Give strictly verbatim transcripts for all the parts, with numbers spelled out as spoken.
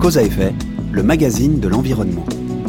Cause à effet, le magazine de l'environnement.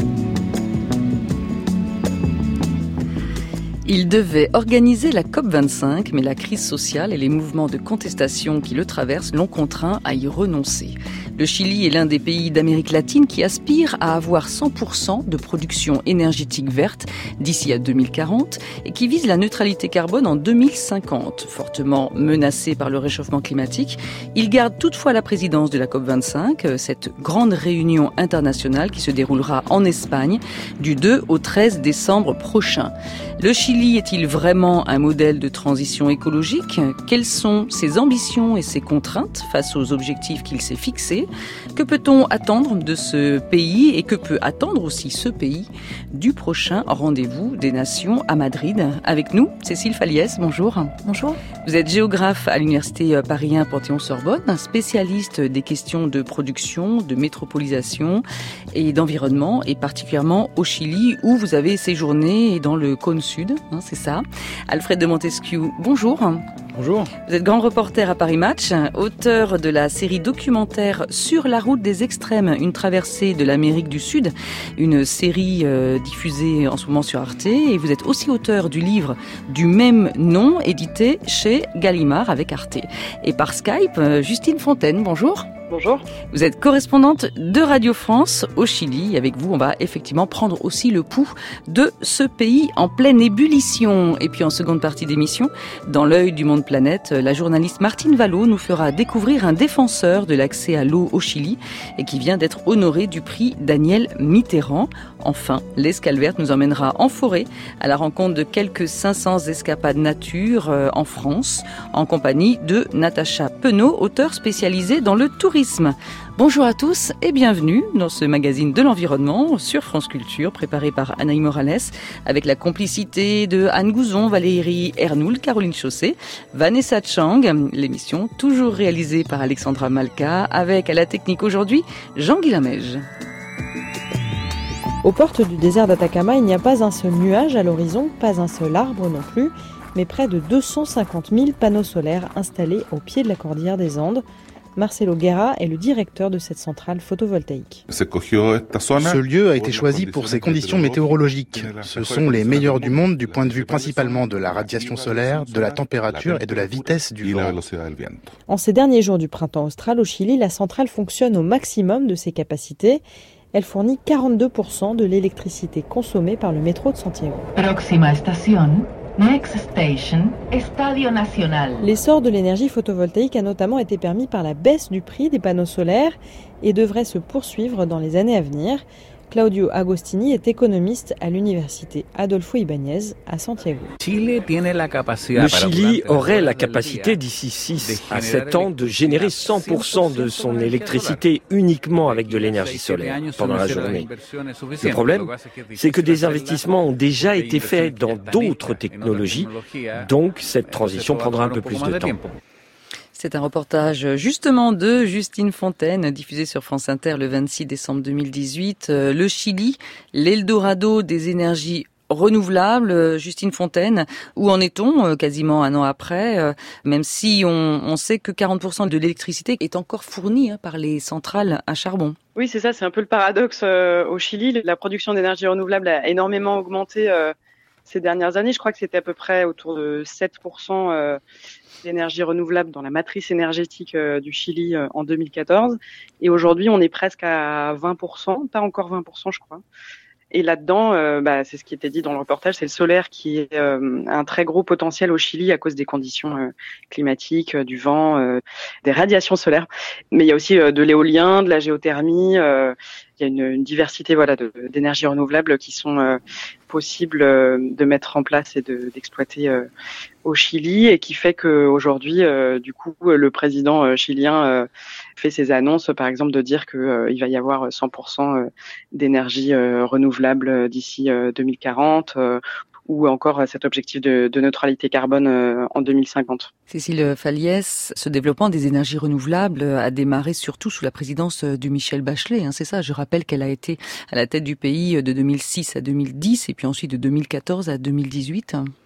Il devait organiser la COP vingt-cinq, mais la crise sociale et les mouvements de contestation qui le traversent l'ont contraint à y renoncer. Le Chili est l'un des pays d'Amérique latine qui aspire à avoir cent pour cent de production énergétique verte d'ici à deux mille quarante et qui vise la neutralité carbone en deux mille cinquante. Fortement menacé par le réchauffement climatique, il garde toutefois la présidence de la COP vingt-cinq, cette grande réunion internationale qui se déroulera en Espagne du deux au treize décembre prochain. Le Chili est-il vraiment un modèle de transition écologique ? Quelles sont ses ambitions et ses contraintes face aux objectifs qu'il s'est fixés ? Que peut-on attendre de ce pays et que peut attendre aussi ce pays du prochain rendez-vous des nations à Madrid ? Avec nous, Cécile Faliès, bonjour. Bonjour. Vous êtes géographe à l'Université Paris un Panthéon-Sorbonne, spécialiste des questions de production, de métropolisation et d'environnement, et particulièrement au Chili où vous avez séjourné dans le cône sud, hein, c'est ça. Alfred de Montesquieu, bonjour. Bonjour. Vous êtes grand reporter à Paris Match, auteur de la série documentaire Sur la route des extrêmes, une traversée de l'Amérique du Sud, une série euh, diffusée en ce moment sur Arte. Et vous êtes aussi auteur du livre du même nom, édité chez Gallimard avec Arte. Et par Skype, euh, Justine Fontaine, bonjour. Bonjour. Vous êtes correspondante de Radio France au Chili. Avec vous, on va effectivement prendre aussi le pouls de ce pays en pleine ébullition. Et puis en seconde partie d'émission, dans l'œil du monde planète, la journaliste Martine Vallot nous fera découvrir un défenseur de l'accès à l'eau au Chili et qui vient d'être honoré du prix Daniel Mitterrand. Enfin, l'escale verte nous emmènera en forêt à la rencontre de quelques cinq cents escapades nature en France en compagnie de Natacha Penaud, auteure spécialisée dans le tourisme. Bonjour à tous et bienvenue dans ce magazine de l'environnement sur France Culture, préparé par Anaïs Morales, avec la complicité de Anne Gouzon, Valérie Ernoul, Caroline Chausset, Vanessa Chang. L'émission toujours réalisée par Alexandra Malka, avec à la technique aujourd'hui Jean-Guy Lamège. Aux portes du désert d'Atacama, il n'y a pas un seul nuage à l'horizon, pas un seul arbre non plus, mais près de deux cent cinquante mille panneaux solaires installés au pied de la cordillère des Andes. Marcelo Guerra est le directeur de cette centrale photovoltaïque. Ce lieu a été choisi pour ses conditions météorologiques. Ce sont les meilleurs du monde du point de vue principalement de la radiation solaire, de la température et de la vitesse du vent. En ces derniers jours du printemps austral au Chili, la centrale fonctionne au maximum de ses capacités. Elle fournit quarante-deux pour cent de l'électricité consommée par le métro de Santiago. Próxima estación. Next station, Estadio Nacional. L'essor de l'énergie photovoltaïque a notamment été permis par la baisse du prix des panneaux solaires et devrait se poursuivre dans les années à venir. Claudio Agostini est économiste à l'université Adolfo Ibáñez à Santiago. Le Chili aurait la capacité d'ici six à sept ans de générer cent pour cent de son électricité uniquement avec de l'énergie solaire pendant la journée. Le problème, c'est que des investissements ont déjà été faits dans d'autres technologies, donc cette transition prendra un peu plus de temps. C'est un reportage justement de Justine Fontaine, diffusé sur France Inter le vingt-six décembre deux mille dix-huit. Le Chili, l'Eldorado des énergies renouvelables. Justine Fontaine, où en est-on quasiment un an après, même si on, on sait que quarante pour cent de l'électricité est encore fournie hein, par les centrales à charbon. Oui, c'est ça, c'est un peu le paradoxe euh, au Chili. La production d'énergie renouvelable a énormément augmenté euh, ces dernières années. Je crois que c'était à peu près autour de sept pour cent euh, d'énergie renouvelable dans la matrice énergétique euh, du Chili euh, en deux mille quatorze. Et aujourd'hui, on est presque à vingt pour cent, pas encore vingt pour cent, je crois. Et là-dedans, euh, bah, c'est ce qui était dit dans le reportage, c'est le solaire qui est euh, un très gros potentiel au Chili à cause des conditions euh, climatiques, euh, du vent, euh, des radiations solaires. Mais il y a aussi euh, de l'éolien, de la géothermie. Euh, il y a une, une diversité voilà de, d'énergies renouvelables qui sont euh, possibles euh, de mettre en place et de, d'exploiter euh, au Chili, et qui fait que aujourd'hui, euh, du coup, le président euh, chilien euh, fait ses annonces, par exemple, de dire que euh, il va y avoir cent pour cent d'énergie euh, renouvelable d'ici euh, deux mille quarante. Euh, ou encore cet objectif de, de neutralité carbone euh, en deux mille cinquante. Cécile Faliès, ce développement des énergies renouvelables a démarré surtout sous la présidence de Michelle Bachelet, hein, c'est ça. Je rappelle qu'elle a été à la tête du pays de deux mille six à deux mille dix et puis ensuite de deux mille quatorze à deux mille dix-huit.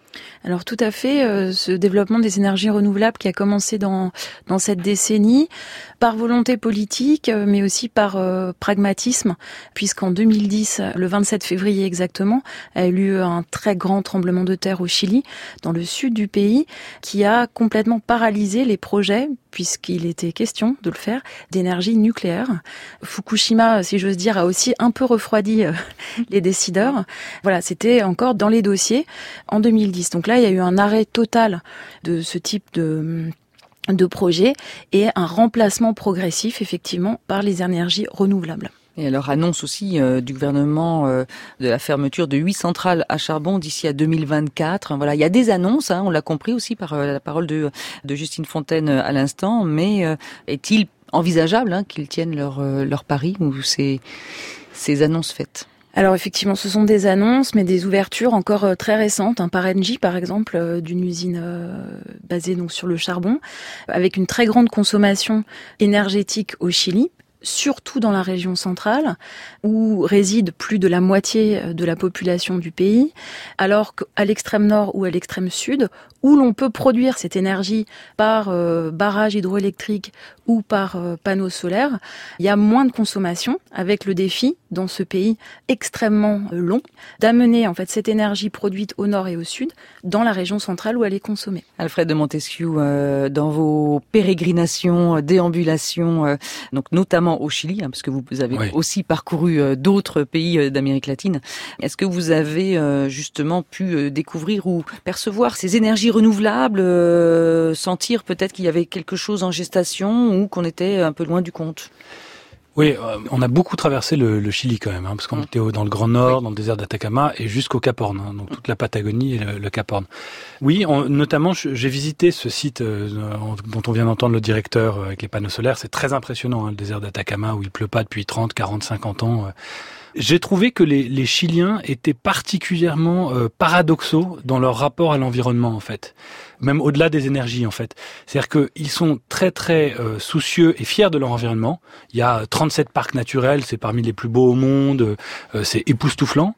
Alors tout à fait, euh, ce développement des énergies renouvelables qui a commencé dans dans cette décennie, par volonté politique, euh, mais aussi par euh, pragmatisme, puisqu'en deux mille dix, le vingt-sept février exactement, a eu lieu un très grand tremblement de terre au Chili, dans le sud du pays, qui a complètement paralysé les projets, puisqu'il était question de le faire, d'énergie nucléaire. Fukushima, si j'ose dire, a aussi un peu refroidi euh, les décideurs. Voilà, c'était encore dans les dossiers en deux mille dix. Donc là, il y a eu un arrêt total de ce type de, de projet et un remplacement progressif, effectivement, par les énergies renouvelables. Et alors, annonce aussi euh, du gouvernement euh, de la fermeture de huit centrales à charbon d'ici à deux mille vingt-quatre. Voilà, il y a des annonces, hein, on l'a compris aussi par euh, la parole de, de Justine Fontaine à l'instant, mais euh, est-il envisageable hein, qu'ils tiennent leur, euh, leur pari ou ces, ces annonces faites ? Alors effectivement, ce sont des annonces, mais des ouvertures encore euh, très récentes, hein, par Engie par exemple, euh, d'une usine euh, basée donc sur le charbon, avec une très grande consommation énergétique au Chili, surtout dans la région centrale, où réside plus de la moitié de la population du pays, alors qu'à l'extrême nord ou à l'extrême sud, où l'on peut produire cette énergie par euh, barrage hydroélectrique ou par euh, panneaux solaires, il y a moins de consommation, avec le défi, dans ce pays extrêmement long, d'amener en fait cette énergie produite au nord et au sud, dans la région centrale où elle est consommée. Alfred de Montesquieu, euh, dans vos pérégrinations, déambulations, euh, donc notamment au Chili, hein, parce que vous avez oui. aussi parcouru euh, d'autres pays euh, d'Amérique latine, est-ce que vous avez euh, justement pu euh, découvrir ou percevoir ces énergies renouvelables, euh, sentir peut-être qu'il y avait quelque chose en gestation ou qu'on était un peu loin du compte ? Oui, euh, on a beaucoup traversé le, le Chili quand même, hein, parce qu'on mmh. était au, dans le Grand Nord, oui. dans le désert d'Atacama et jusqu'au Cap Horn, hein, donc toute la Patagonie et le, le Cap Horn. Oui, on, notamment, j'ai visité ce site euh, dont on vient d'entendre le directeur euh, avec les panneaux solaires. C'est très impressionnant, hein, le désert d'Atacama où il pleut pas depuis trente, quarante, cinquante ans. Euh. J'ai trouvé que les, les Chiliens étaient particulièrement euh, paradoxaux dans leur rapport à l'environnement, en fait. Même au-delà des énergies, en fait. C'est-à-dire qu'ils sont très, très euh, soucieux et fiers de leur environnement. Il y a trente-sept parcs naturels, c'est parmi les plus beaux au monde, euh, c'est époustouflant.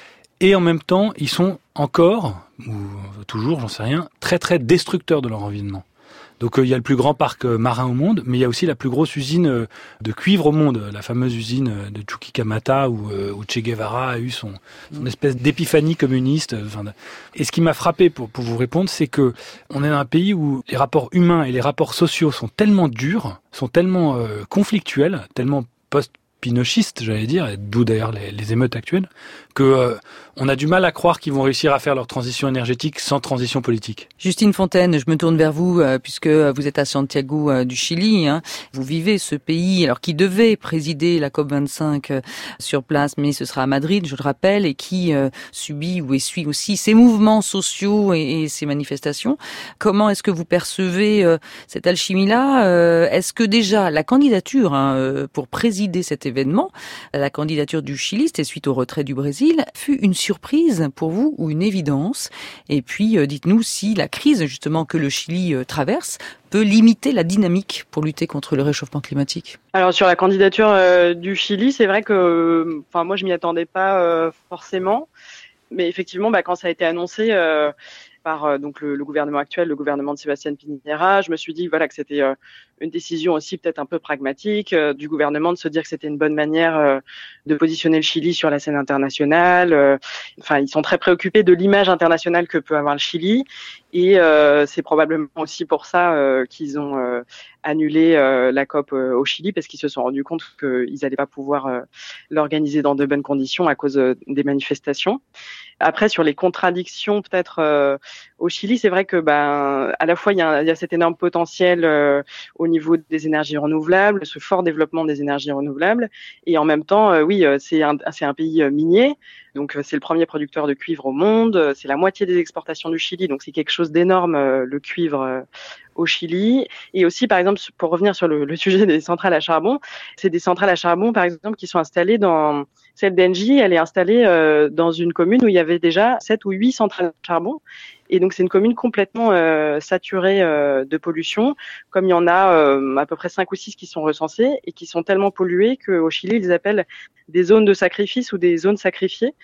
Et en même temps, ils sont encore, ou toujours, j'en sais rien, très, très destructeurs de leur environnement. Donc euh, il y a le plus grand parc euh, marin au monde, mais il y a aussi la plus grosse usine euh, de cuivre au monde, la fameuse usine euh, de Chuquicamata où, euh, où Che Guevara a eu son, son espèce d'épiphanie communiste. Euh, enfin, et ce qui m'a frappé pour, pour vous répondre, c'est que on est dans un pays où les rapports humains et les rapports sociaux sont tellement durs, sont tellement euh, conflictuels, tellement post-pinochistes, j'allais dire, et d'où d'ailleurs les, les émeutes actuelles, que euh, on a du mal à croire qu'ils vont réussir à faire leur transition énergétique sans transition politique. Justine Fontaine, je me tourne vers vous, euh, puisque vous êtes à Santiago euh, du Chili. Hein. Vous vivez ce pays, alors qui devait présider la COP vingt-cinq euh, sur place, mais ce sera à Madrid, je le rappelle, et qui euh, subit ou essuie aussi ces mouvements sociaux et, et ces manifestations. Comment est-ce que vous percevez euh, cette alchimie-là euh, Est-ce que déjà la candidature hein, euh, pour présider cet événement, la candidature du Chili, c'était suite au retrait du Brésil, fut une surprise pour vous ou une évidence? Et puis, euh, dites-nous si la crise justement que le Chili euh, traverse peut limiter la dynamique pour lutter contre le réchauffement climatique. Alors sur la candidature euh, du Chili, c'est vrai que, enfin moi je m'y attendais pas euh, forcément, mais effectivement, bah, quand ça a été annoncé euh, par euh, donc le, le gouvernement actuel, le gouvernement de Sébastien Piñera, je me suis dit voilà que c'était euh, une décision aussi peut-être un peu pragmatique euh, du gouvernement de se dire que c'était une bonne manière euh, de positionner le Chili sur la scène internationale. Euh, enfin, ils sont très préoccupés de l'image internationale que peut avoir le Chili, et euh, c'est probablement aussi pour ça euh, qu'ils ont euh, annulé euh, la COP euh, au Chili, parce qu'ils se sont rendus compte qu'ils n'allaient pas pouvoir euh, l'organiser dans de bonnes conditions à cause euh, des manifestations. Après, sur les contradictions peut-être euh, au Chili, c'est vrai que ben à la fois il y a, il y a cet énorme potentiel euh, au niveau des énergies renouvelables, ce fort développement des énergies renouvelables, et en même temps, euh, oui, c'est un, c'est un pays minier, donc c'est le premier producteur de cuivre au monde, c'est la moitié des exportations du Chili, donc c'est quelque chose d'énorme, euh, le cuivre euh, au Chili. Et aussi, par exemple, pour revenir sur le, le sujet des centrales à charbon, c'est des centrales à charbon, par exemple, qui sont installées dans... Celle d'Engie, elle est installée euh, dans une commune où il y avait déjà sept ou huit centrales à charbon. Et donc, c'est une commune complètement euh, saturée euh, de pollution, comme il y en a euh, à peu près cinq ou six qui sont recensées et qui sont tellement polluées qu'au Chili, ils appellent des zones de sacrifice ou des zones sacrifiées.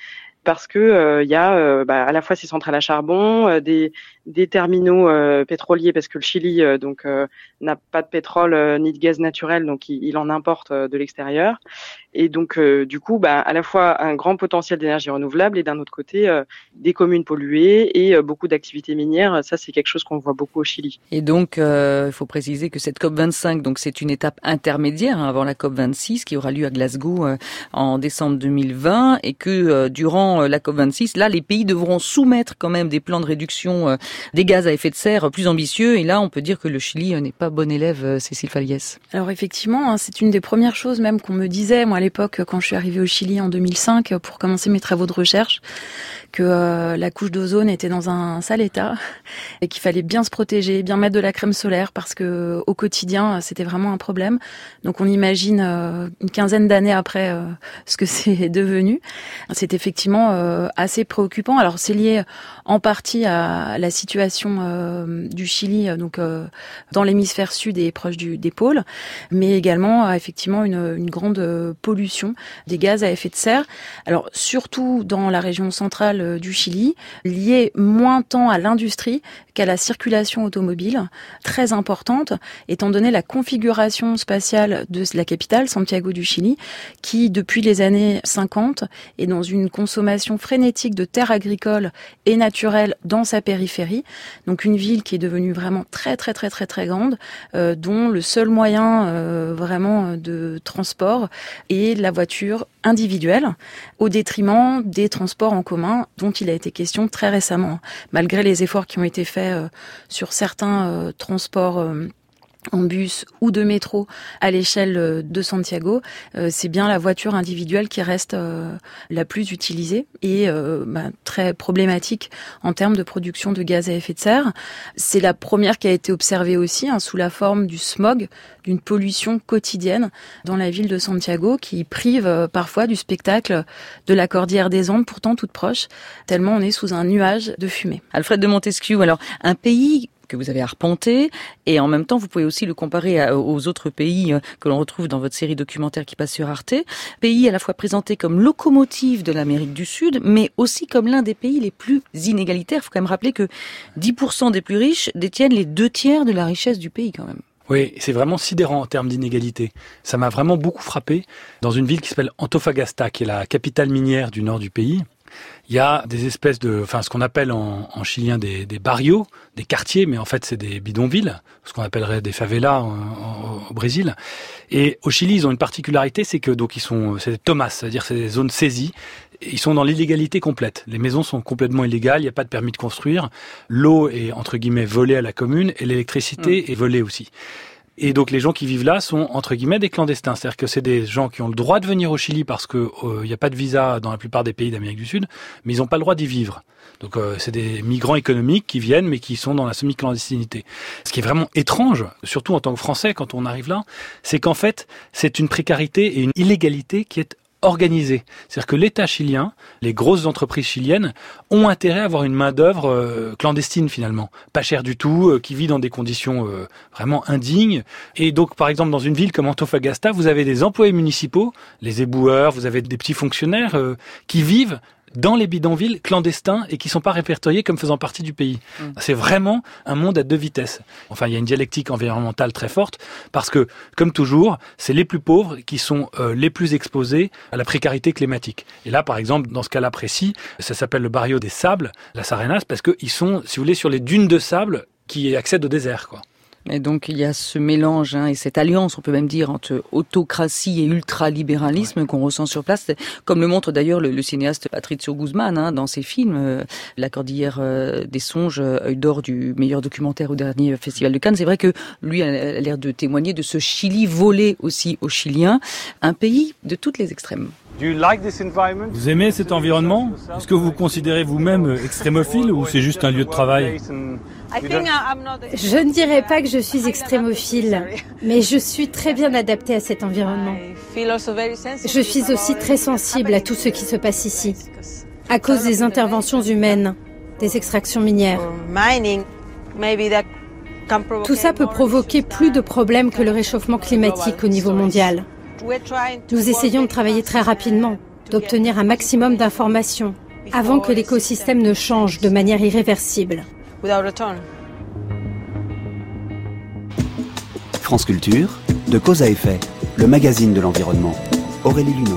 parce que euh, il y a euh, bah, à la fois ces centrales à charbon, euh, des des terminaux euh, pétroliers, parce que le Chili euh, donc euh, n'a pas de pétrole euh, ni de gaz naturel, donc il, il en importe euh, de l'extérieur. Et donc euh, du coup, bah, à la fois un grand potentiel d'énergie renouvelable et d'un autre côté euh, des communes polluées et euh, beaucoup d'activités minières. Ça, c'est quelque chose qu'on voit beaucoup au Chili. Et donc, euh, il faut préciser que cette COP vingt-cinq, donc c'est une étape intermédiaire hein, avant la COP vingt-six qui aura lieu à Glasgow euh, en décembre deux mille vingt, et que euh, durant euh, la COP vingt-six, là, les pays devront soumettre quand même des plans de réduction euh, des gaz à effet de serre plus ambitieux. Et là, on peut dire que le Chili euh, n'est pas bon élève, euh, Cécile Faliès. Alors effectivement, hein, c'est une des premières choses même qu'on me disait, moi à l'époque, quand je suis arrivée au Chili en deux mille cinq pour commencer mes travaux de recherche, que euh, la couche d'ozone était dans un sale état et qu'il fallait bien se protéger, bien mettre de la crème solaire parce que au quotidien, c'était vraiment un problème. Donc on imagine euh, une quinzaine d'années après euh, ce que c'est devenu. C'est effectivement euh, assez préoccupant. Alors c'est lié en partie à la situation euh, du Chili, donc euh, dans l'hémisphère sud et proche du, des pôles, mais également à effectivement une, une grande pollution des gaz à effet de serre. Alors surtout dans la région centrale du Chili, liée moins tant à l'industrie qu'à la circulation automobile, très importante, étant donné la configuration spatiale de la capitale, Santiago du Chili, qui depuis les années cinquante est dans une consommation frénétique de terres agricoles et naturelles dans sa périphérie. Donc une ville qui est devenue vraiment très très très très très grande, euh, dont le seul moyen euh, vraiment de transport est la voiture individuelle, au détriment des transports en commun dont il a été question très récemment. Malgré les efforts qui ont été faits euh, sur certains euh, transports euh, en bus ou de métro à l'échelle de Santiago, euh, c'est bien la voiture individuelle qui reste euh, la plus utilisée et euh, bah, très problématique en termes de production de gaz à effet de serre. C'est la première qui a été observée aussi hein, sous la forme du smog, d'une pollution quotidienne dans la ville de Santiago qui prive euh, parfois du spectacle de la Cordillère des Andes, pourtant toute proche, tellement on est sous un nuage de fumée. Alfred de Montesquieu, alors un pays que vous avez arpenté, et en même temps vous pouvez aussi le comparer à, aux autres pays que l'on retrouve dans votre série documentaire qui passe sur Arte, pays à la fois présenté comme locomotive de l'Amérique du Sud, mais aussi comme l'un des pays les plus inégalitaires. Il faut quand même rappeler que dix pour cent des plus riches détiennent les deux tiers de la richesse du pays quand même. Oui, c'est vraiment sidérant en termes d'inégalité. Ça m'a vraiment beaucoup frappé. Dans une ville qui s'appelle Antofagasta, qui est la capitale minière du nord du pays, il y a des espèces de, enfin, ce qu'on appelle en, en chilien des, des barrios, des quartiers, mais en fait c'est des bidonvilles, ce qu'on appellerait des favelas en, en, au Brésil. Et au Chili, ils ont une particularité, c'est que donc ils sont, c'est des tomas, c'est-à-dire c'est des zones saisies. Ils sont dans l'illégalité complète. Les maisons sont complètement illégales, il n'y a pas de permis de construire. L'eau est entre guillemets volée à la commune et l'électricité mmh. est volée aussi. Et donc les gens qui vivent là sont entre guillemets des clandestins, c'est-à-dire que c'est des gens qui ont le droit de venir au Chili parce que il euh, n'y a pas de visa dans la plupart des pays d'Amérique du Sud, mais ils n'ont pas le droit d'y vivre. Donc euh, c'est des migrants économiques qui viennent mais qui sont dans la semi-clandestinité. Ce qui est vraiment étrange, surtout en tant que Français quand on arrive là, c'est qu'en fait c'est une précarité et une illégalité qui est organisée. C'est-à-dire que l'État chilien, les grosses entreprises chiliennes, ont intérêt à avoir une main-d'œuvre euh, clandestine finalement, pas chère du tout, euh, qui vit dans des conditions euh, vraiment indignes. Et donc, par exemple, dans une ville comme Antofagasta, vous avez des employés municipaux, les éboueurs, vous avez des petits fonctionnaires euh, qui vivent dans les bidonvilles clandestins et qui sont pas répertoriés comme faisant partie du pays. Mmh. C'est vraiment un monde à deux vitesses. Enfin, il y a une dialectique environnementale très forte parce que, comme toujours, c'est les plus pauvres qui sont euh, les plus exposés à la précarité climatique. Et là, par exemple, dans ce cas-là précis, ça s'appelle le barrio des Sables, la Sarenas, parce qu'ils sont, si vous voulez, sur les dunes de sable qui accèdent au désert, quoi. Et donc il y a ce mélange hein, et cette alliance, on peut même dire, entre autocratie et ultralibéralisme ouais. qu'on ressent sur place, comme le montre d'ailleurs le, le cinéaste Patricio Guzmán hein, dans ses films. Euh, La Cordillère euh, des Songes, œil d'or du meilleur documentaire au dernier Festival de Cannes. C'est vrai que lui a l'air de témoigner de ce Chili volé aussi aux Chiliens, un pays de toutes les extrêmes. Vous aimez cet environnement ? Est-ce que vous vous considérez vous-même extrémophile ou c'est juste un lieu de travail ? Je ne dirais pas que je suis extrémophile, mais je suis très bien adaptée à cet environnement. Je suis aussi très sensible à tout ce qui se passe ici, à cause des interventions humaines, des extractions minières. Tout ça peut provoquer plus de problèmes que le réchauffement climatique au niveau mondial. Nous essayons de travailler très rapidement, d'obtenir un maximum d'informations, avant que l'écosystème ne change de manière irréversible. France Culture, de cause à effet, le magazine de l'environnement. Aurélie Luneau.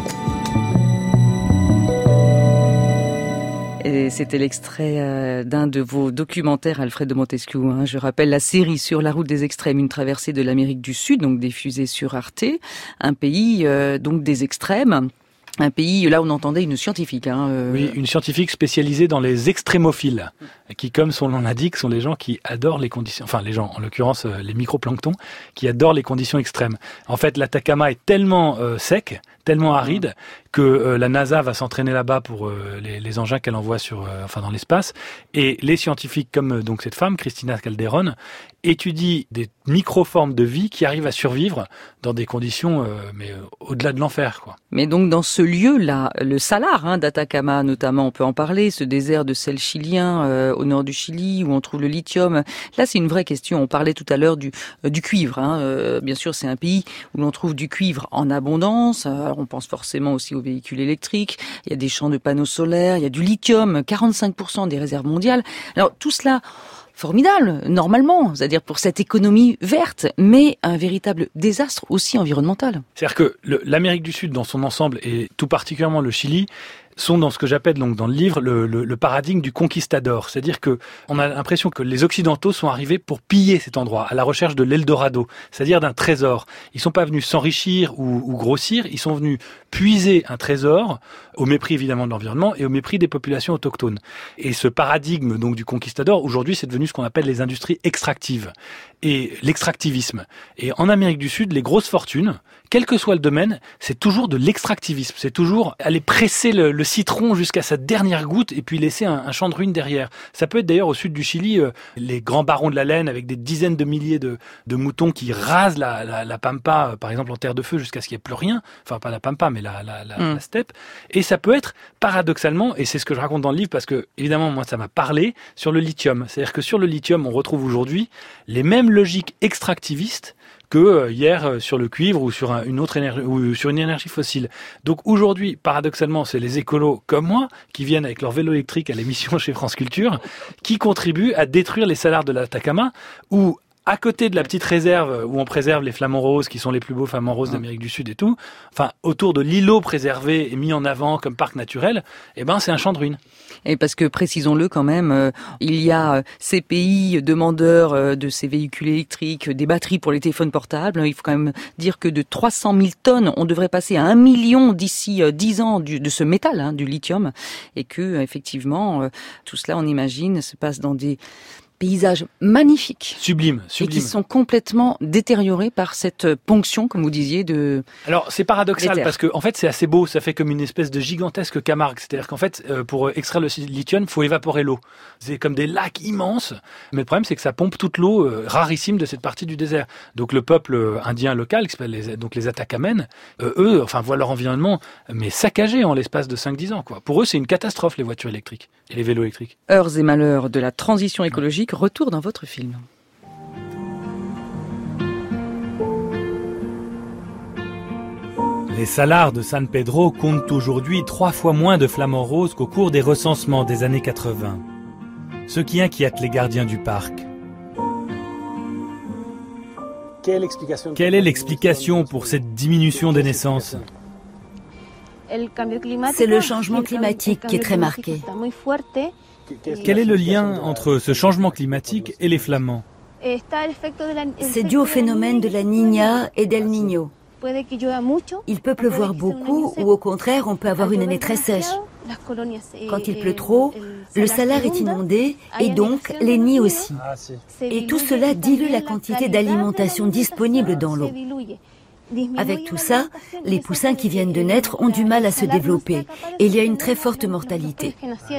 Et c'était l'extrait euh, d'un de vos documentaires, Alfred de Montesquieu. Hein. Je rappelle la série sur la route des extrêmes, une traversée de l'Amérique du Sud, donc diffusée sur Arte, un pays euh, donc des extrêmes. Un pays, là on entendait une scientifique. Hein, euh... Oui, une scientifique spécialisée dans les extrémophiles, qui comme son nom l'indique, sont les gens qui adorent les conditions, enfin les gens, en l'occurrence les microplanctons, qui adorent les conditions extrêmes. En fait, l'Atacama est tellement euh, sec, tellement aride, que euh, la NASA va s'entraîner là-bas pour euh, les, les engins qu'elle envoie sur, euh, enfin dans l'espace, et les scientifiques comme euh, donc cette femme, Cristina Calderón, étudient des microformes de vie qui arrivent à survivre dans des conditions, euh, mais euh, au-delà de l'enfer, quoi. Mais donc dans ce lieu-là, le salar hein, d'Atacama notamment, on peut en parler, ce désert de sel chilien euh, au nord du Chili où on trouve le lithium. Là, c'est une vraie question. On parlait tout à l'heure du, euh, du cuivre. Hein. Euh, bien sûr, c'est un pays où l'on trouve du cuivre en abondance. Alors, on pense forcément aussi aux véhicules électriques. Il y a des champs de panneaux solaires. Il y a du lithium, quarante-cinq pour cent des réserves mondiales. Alors tout cela, formidable, normalement, c'est-à-dire pour cette économie verte, mais un véritable désastre aussi environnemental. C'est-à-dire que le, l'Amérique du Sud, dans son ensemble, et tout particulièrement le Chili, sont dans ce que j'appelle donc dans le livre le, le, le paradigme du conquistador. C'est-à-dire que on a l'impression que les Occidentaux sont arrivés pour piller cet endroit, à la recherche de l'Eldorado, c'est-à-dire d'un trésor. Ils sont pas venus s'enrichir ou, ou grossir, ils sont venus puiser un trésor au mépris évidemment de l'environnement et au mépris des populations autochtones. Et ce paradigme donc du conquistador, aujourd'hui, c'est devenu ce qu'on appelle les industries extractives et l'extractivisme. Et en Amérique du Sud, les grosses fortunes, quel que soit le domaine, c'est toujours de l'extractivisme. C'est toujours aller presser le, le citron jusqu'à sa dernière goutte et puis laisser un, un champ de ruines derrière. Ça peut être d'ailleurs au sud du Chili, euh, les grands barons de la laine avec des dizaines de milliers de, de moutons qui rasent la, la, la pampa, euh, par exemple en terre de feu, jusqu'à ce qu'il n'y ait plus rien. Enfin, pas la pampa, mais la, la, la, mm. la steppe. Et ça peut être, paradoxalement, et c'est ce que je raconte dans le livre parce que, évidemment, moi, ça m'a parlé, sur le lithium. C'est-à-dire que sur le lithium, on retrouve aujourd'hui les mêmes logiques extractivistes que hier sur le cuivre ou sur une autre énergie ou sur une énergie fossile. Donc aujourd'hui, paradoxalement, c'est les écolos comme moi qui viennent avec leur vélo électrique à l'émission chez France Culture qui contribuent à détruire les salars de l'Atacama où à côté de la petite réserve où on préserve les flamants roses, qui sont les plus beaux flamants roses d'Amérique du Sud et tout, enfin, autour de l'îlot préservé et mis en avant comme parc naturel, eh ben, c'est un champ de ruines. Et parce que, précisons-le quand même, euh, il y a ces pays demandeurs euh, de ces véhicules électriques, des batteries pour les téléphones portables. Il faut quand même dire que de trois cent mille tonnes, on devrait passer à un million d'ici euh, dix ans du, de ce métal, hein, du lithium. Et que, euh, effectivement, euh, tout cela, on imagine, se passe dans des paysages magnifiques. Sublimes, sublimes. Et qui sont complètement détériorés par cette ponction, comme vous disiez, de... Alors, c'est paradoxal parce que, en fait, c'est assez beau. Ça fait comme une espèce de gigantesque Camargue. C'est-à-dire qu'en fait, euh, pour extraire le lithium, il faut évaporer l'eau. C'est comme des lacs immenses. Mais le problème, c'est que ça pompe toute l'eau euh, rarissime de cette partie du désert. Donc, le peuple indien local, qui s'appelle les, donc les Atacamènes, euh, eux, enfin, voient leur environnement, mais saccagé en l'espace de cinq dix ans, quoi. Pour eux, c'est une catastrophe, les voitures électriques et les vélos électriques. Heures et malheurs de la transition écologique. Retour dans votre film. Les salars de San Pedro comptent aujourd'hui trois fois moins de flamants roses qu'au cours des recensements des années quatre-vingts. Ce qui inquiète les gardiens du parc. Quelle est l'explication pour cette diminution des naissances ? C'est le changement climatique qui est très marqué. Quel est le lien entre ce changement climatique et les flamants ? C'est dû au phénomène de la Niña et d'El Niño. Il peut pleuvoir beaucoup ou au contraire on peut avoir une année très sèche. Quand il pleut trop, le salar est inondé et donc les nids aussi. Et tout cela dilue la quantité d'alimentation disponible dans l'eau. Avec tout ça, les poussins qui viennent de naître ont du mal à se développer et il y a une très forte mortalité.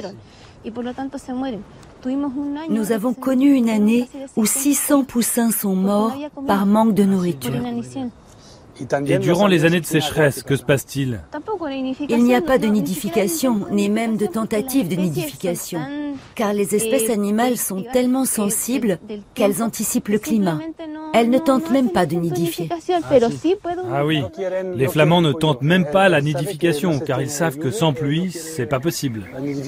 Nous avons connu une année où six cents poussins sont morts par manque de nourriture. Et durant les années de sécheresse, que se passe-t-il ? Il n'y a pas de nidification, ni même de tentative de nidification, car les espèces animales sont tellement sensibles qu'elles anticipent le climat. Elle ne tente même pas de nidifier. Ah oui, les Flamands ne tentent même pas la nidification, car ils savent que sans pluie, c'est pas possible.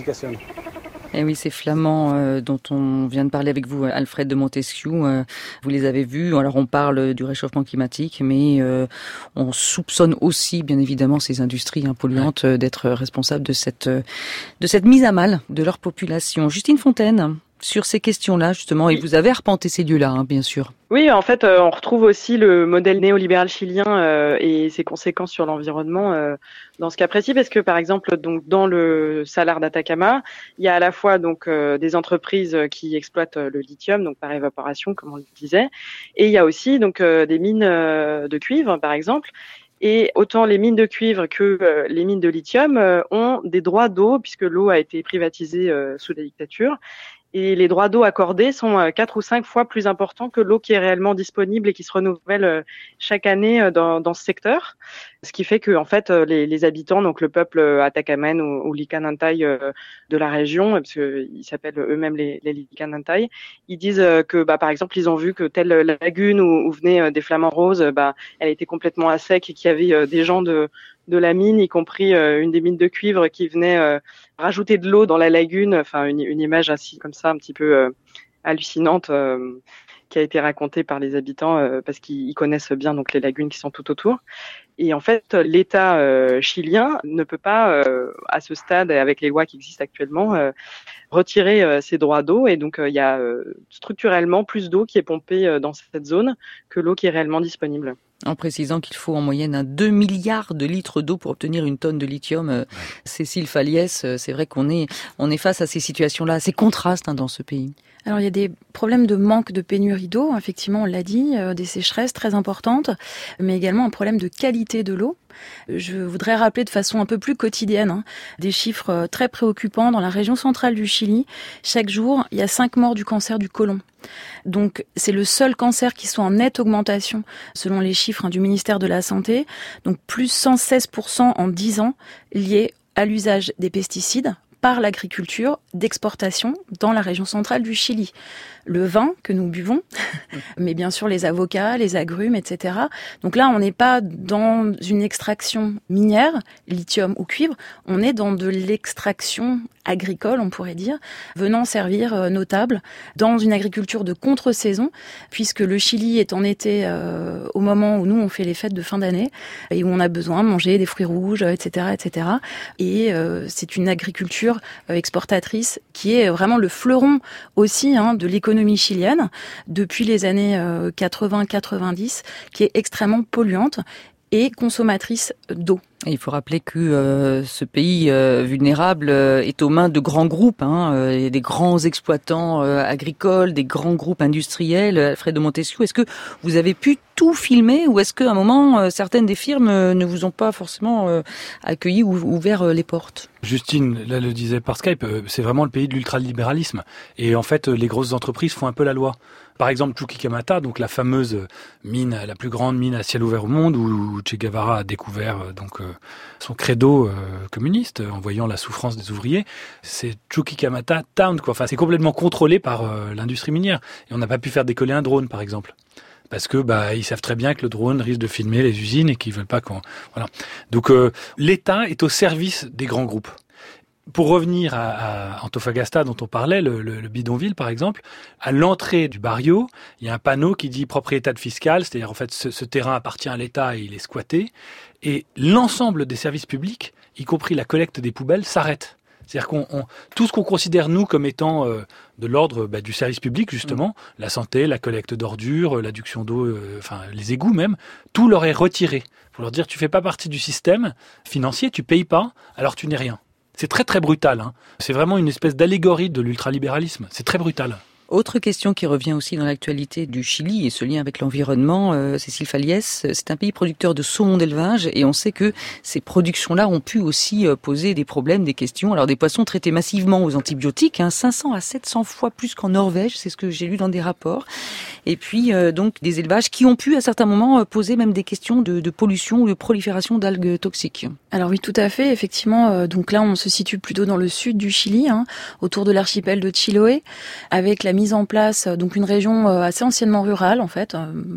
Et oui, ces flamands euh, dont on vient de parler avec vous, Alfred de Montesquieu, euh, vous les avez vus. Alors on parle du réchauffement climatique, mais euh, on soupçonne aussi, bien évidemment, ces industries hein, polluantes euh, d'être responsables de cette euh, de cette mise à mal de leur population. Justine Fontaine, sur ces questions-là, justement, et vous avez arpenté ces lieux-là, hein, bien sûr. Oui, en fait, euh, on retrouve aussi le modèle néolibéral chilien euh, et ses conséquences sur l'environnement euh, dans ce cas précis, parce que par exemple, donc dans le salar d'Atacama, il y a à la fois donc euh, des entreprises qui exploitent le lithium, donc par évaporation, comme on le disait, et il y a aussi donc euh, des mines euh, de cuivre, par exemple. Et autant les mines de cuivre que euh, les mines de lithium euh, ont des droits d'eau, puisque l'eau a été privatisée euh, sous la dictature. Et les droits d'eau accordés sont quatre ou cinq fois plus importants que l'eau qui est réellement disponible et qui se renouvelle chaque année dans, dans ce secteur. Ce qui fait que, en fait, les, les habitants, donc le peuple Atacamén ou, ou Licanantay de la région, parce qu'ils s'appellent eux-mêmes les, les Licanantay, ils disent que, bah, par exemple, ils ont vu que telle lagune où, où venaient des flamants roses, bah, elle était complètement à sec et qu'il y avait des gens de de la mine, y compris euh, une des mines de cuivre qui venait euh, rajouter de l'eau dans la lagune, enfin une, une image ainsi comme ça un petit peu euh, hallucinante euh, qui a été racontée par les habitants euh, parce qu'ils connaissent bien donc les lagunes qui sont tout autour. Et en fait, l'État euh, chilien ne peut pas, euh, à ce stade, avec les lois qui existent actuellement, euh, retirer euh, ses droits d'eau. Et donc, il euh, y a euh, structurellement plus d'eau qui est pompée euh, dans cette zone que l'eau qui est réellement disponible. En précisant qu'il faut en moyenne un deux milliards de litres d'eau pour obtenir une tonne de lithium. Ouais. Cécile Faliès, c'est vrai qu'on est, on est face à ces situations-là, à ces contrastes hein, dans ce pays. Alors il y a des problèmes de manque de pénurie d'eau, effectivement on l'a dit, euh, des sécheresses très importantes, mais également un problème de qualité de l'eau. Je voudrais rappeler de façon un peu plus quotidienne hein, des chiffres très préoccupants dans la région centrale du Chili. Chaque jour, il y a cinq morts du cancer du côlon. Donc c'est le seul cancer qui soit en nette augmentation selon les chiffres hein, du ministère de la Santé. Donc plus cent seize pour cent en dix ans liés à l'usage des pesticides par l'agriculture d'exportation dans la région centrale du Chili. Le vin que nous buvons, mais bien sûr les avocats, les agrumes, et cetera. Donc là, on n'est pas dans une extraction minière, lithium ou cuivre, on est dans de l'extraction agricole, on pourrait dire, venant servir nos tables dans une agriculture de contre-saison, puisque le Chili est en été euh, au moment où nous, on fait les fêtes de fin d'année, et où on a besoin de manger des fruits rouges, et cetera, et cetera. Et euh, c'est une agriculture euh, exportatrice qui est vraiment le fleuron aussi hein, de l'économie chilienne depuis les années euh, quatre-vingts quatre-vingt-dix, qui est extrêmement polluante et consommatrice d'eau. Il faut rappeler que euh, ce pays euh, vulnérable euh, est aux mains de grands groupes, hein, euh, il y a des grands exploitants euh, agricoles, des grands groupes industriels. Alfred de Montesquieu, est-ce que vous avez pu tout filmer ou est-ce qu'à un moment, euh, certaines des firmes euh, ne vous ont pas forcément euh, accueilli ou ouvert euh, les portes ? Justine, là le disait par Skype, euh, c'est vraiment le pays de l'ultralibéralisme. Et en fait, les grosses entreprises font un peu la loi. Par exemple, Chuquicamata, donc la fameuse mine, la plus grande mine à ciel ouvert au monde, où Che Guevara a découvert donc euh, son credo euh, communiste en voyant la souffrance des ouvriers. C'est Chuquicamata Town, quoi. Enfin, c'est complètement contrôlé par euh, l'industrie minière. Et on n'a pas pu faire décoller un drone, par exemple. Parce que bah ils savent très bien que le drone risque de filmer les usines et qu'ils veulent pas qu'on voilà. Donc euh, l'État est au service des grands groupes. Pour revenir à, à Antofagasta dont on parlait, le, le, le bidonville par exemple, à l'entrée du barrio, il y a un panneau qui dit propriété fiscale, c'est-à-dire en fait ce, ce terrain appartient à l'État et il est squatté, et l'ensemble des services publics, y compris la collecte des poubelles, s'arrête. C'est-à-dire qu'on on, tout ce qu'on considère nous comme étant euh, de l'ordre bah, du service public justement, mmh. la santé, la collecte d'ordures, l'adduction d'eau, euh, enfin les égouts même, tout leur est retiré. Pour leur dire tu fais pas partie du système financier, tu payes pas, alors tu n'es rien. C'est très très brutal. Hein. C'est vraiment une espèce d'allégorie de l'ultralibéralisme. C'est très brutal. Autre question qui revient aussi dans l'actualité du Chili et ce lien avec l'environnement, euh, Cécile Faliès, c'est un pays producteur de saumon d'élevage et on sait que ces productions-là ont pu aussi euh, poser des problèmes, des questions. Alors des poissons traités massivement aux antibiotiques, hein, cinq cents à sept cents fois plus qu'en Norvège, c'est ce que j'ai lu dans des rapports. Et puis euh, donc des élevages qui ont pu à certains moments poser même des questions de, de pollution ou de prolifération d'algues toxiques. Alors oui, tout à fait, effectivement. Euh, donc là, on se situe plutôt dans le sud du Chili, hein, autour de l'archipel de Chiloé, avec la mis en place donc une région assez anciennement rurale en fait,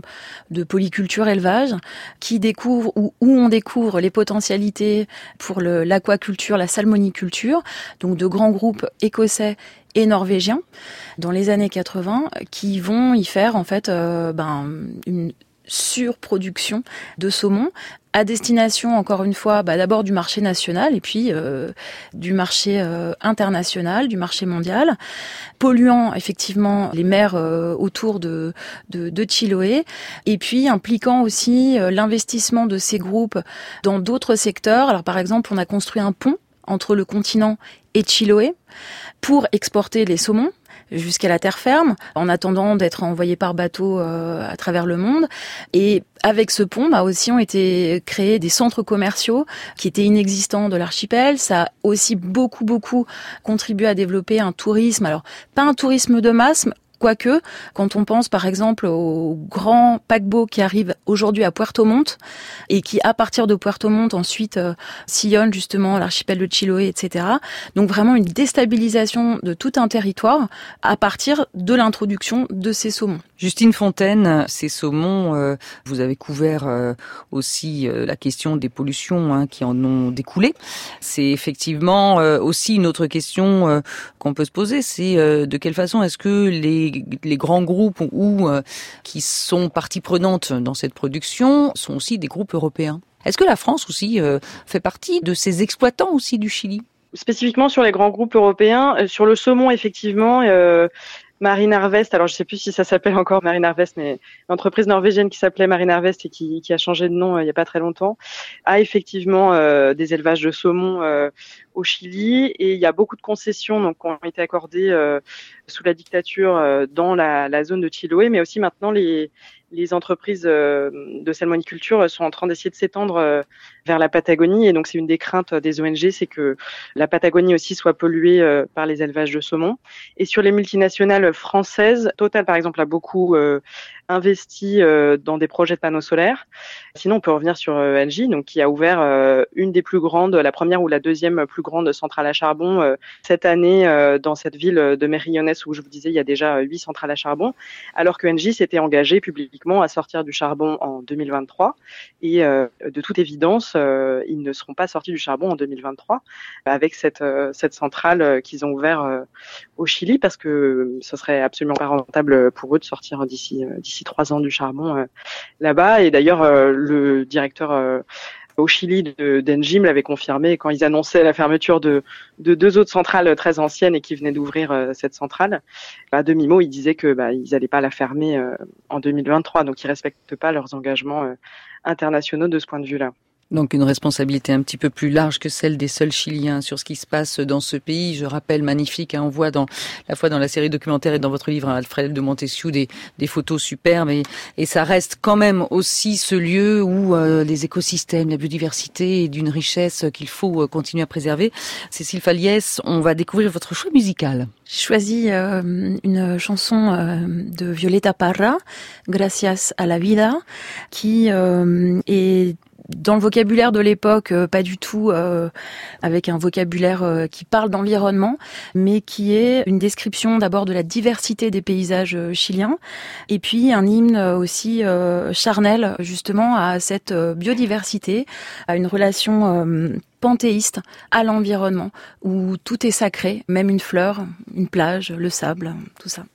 de polyculture élevage, qui découvre ou où on découvre les potentialités pour le, l'aquaculture, la salmoniculture, donc de grands groupes écossais et norvégiens dans les années quatre-vingts qui vont y faire en fait euh, ben une surproduction de saumon à destination, encore une fois, bah, d'abord du marché national et puis euh, du marché euh, international, du marché mondial, polluant effectivement les mers euh, autour de, de, de Chiloé et puis impliquant aussi euh, l'investissement de ces groupes dans d'autres secteurs. Alors par exemple, on a construit un pont entre le continent et Chiloé pour exporter les saumons jusqu'à la terre ferme, en attendant d'être envoyés par bateau euh, à travers le monde. Et avec ce pont, bah, aussi ont été créés des centres commerciaux qui étaient inexistants de l'archipel. Ça a aussi beaucoup, beaucoup contribué à développer un tourisme. Alors, pas un tourisme de masse, quoique, quand on pense par exemple aux grands paquebots qui arrivent aujourd'hui à Puerto Montt et qui, à partir de Puerto Montt, ensuite euh, sillonnent justement l'archipel de Chiloé, et cetera. Donc vraiment une déstabilisation de tout un territoire à partir de l'introduction de ces saumons. Justine Fontaine, ces saumons, euh, vous avez couvert euh, aussi euh, la question des pollutions hein, qui en ont découlé. C'est effectivement euh, aussi une autre question euh, qu'on peut se poser, c'est euh, de quelle façon est-ce que les, les grands groupes ou euh, qui sont partie prenante dans cette production sont aussi des groupes européens. Est-ce que la France aussi euh, fait partie de ces exploitants aussi du Chili ? Spécifiquement sur les grands groupes européens, euh, sur le saumon effectivement, euh, Marine Harvest, alors je sais plus si ça s'appelle encore Marine Harvest, mais l'entreprise norvégienne qui s'appelait Marine Harvest et qui, qui a changé de nom euh, il y a pas très longtemps, a effectivement euh, des élevages de saumon euh, au Chili et il y a beaucoup de concessions donc qui ont été accordées euh, sous la dictature euh, dans la, la zone de Chiloé, mais aussi maintenant les les entreprises euh, de salmoniculture sont en train d'essayer de s'étendre euh, vers la Patagonie et donc c'est une des craintes des O N G, c'est que la Patagonie aussi soit polluée euh, par les élevages de saumon. Et sur les multinationales françaises, Total par exemple a beaucoup euh, investi euh, dans des projets de panneaux solaires. Sinon on peut revenir sur euh, Engie, donc qui a ouvert euh, une des plus grandes, la première ou la deuxième plus grande centrale à charbon euh, cette année euh, dans cette ville de Mejillones où je vous disais il y a déjà huit centrales à charbon, alors que Engie s'était engagé publiquement à sortir du charbon en deux mille vingt-trois et euh, de toute évidence euh, ils ne seront pas sortis du charbon en deux mille vingt-trois avec cette euh, cette centrale euh, qu'ils ont ouvert euh, au Chili parce que ce serait absolument pas rentable pour eux de sortir d'ici euh, d'ici trois ans du charbon euh, là-bas. Et d'ailleurs euh, le directeur euh, au Chili de d'Engie me l'avait confirmé quand ils annonçaient la fermeture de de deux autres centrales très anciennes et qui venaient d'ouvrir euh, cette centrale. À demi-mot, ils disaient que bah ils allaient pas la fermer euh, en deux mille vingt-trois, donc ils respectent pas leurs engagements euh, internationaux de ce point de vue-là. Donc une responsabilité un petit peu plus large que celle des seuls Chiliens sur ce qui se passe dans ce pays. Je rappelle, magnifique, hein, on voit dans la fois dans la série documentaire et dans votre livre, hein, Alfred de Montesquieu, des, des photos superbes. Et, et ça reste quand même aussi ce lieu où euh, les écosystèmes, la biodiversité est d'une richesse qu'il faut euh, continuer à préserver. Cécile Faliès, on va découvrir votre choix musical. J'ai choisi euh, une chanson euh, de Violeta Parra, Gracias a la vida, qui euh, est dans le vocabulaire de l'époque, euh, pas du tout euh, avec un vocabulaire euh, qui parle d'environnement, mais qui est une description d'abord de la diversité des paysages euh, chiliens, et puis un hymne aussi euh, charnel justement à cette euh, biodiversité, à une relation euh, panthéiste à l'environnement, où tout est sacré, même une fleur, une plage, le sable, tout ça.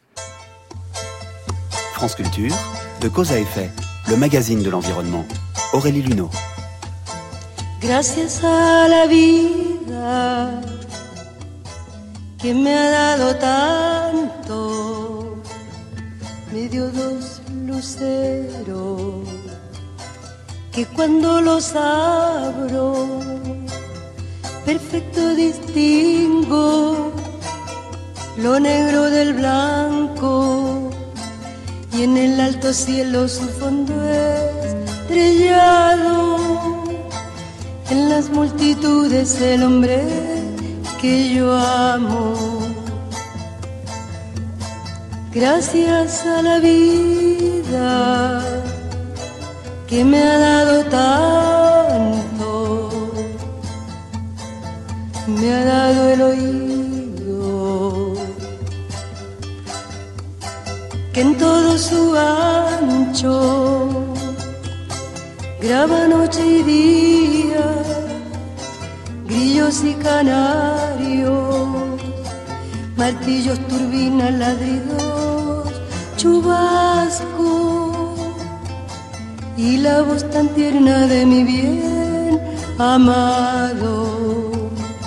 France Culture, de Cause à Effet, le magazine de l'environnement. Aurélie Luneau. Gracias a la vida que me ha dado tanto, me dio dos luceros que cuando los abro perfecto distingo lo negro del blanco y en el alto cielo su fondo estrellado, en las multitudes el hombre que yo amo. Gracias a la vida que me ha dado tanto, me ha dado el oído que en todo su ancho graba noche y día, grillos y canarios, martillos, turbinas, ladridos, chubasco y la voz tan tierna de mi bien amado.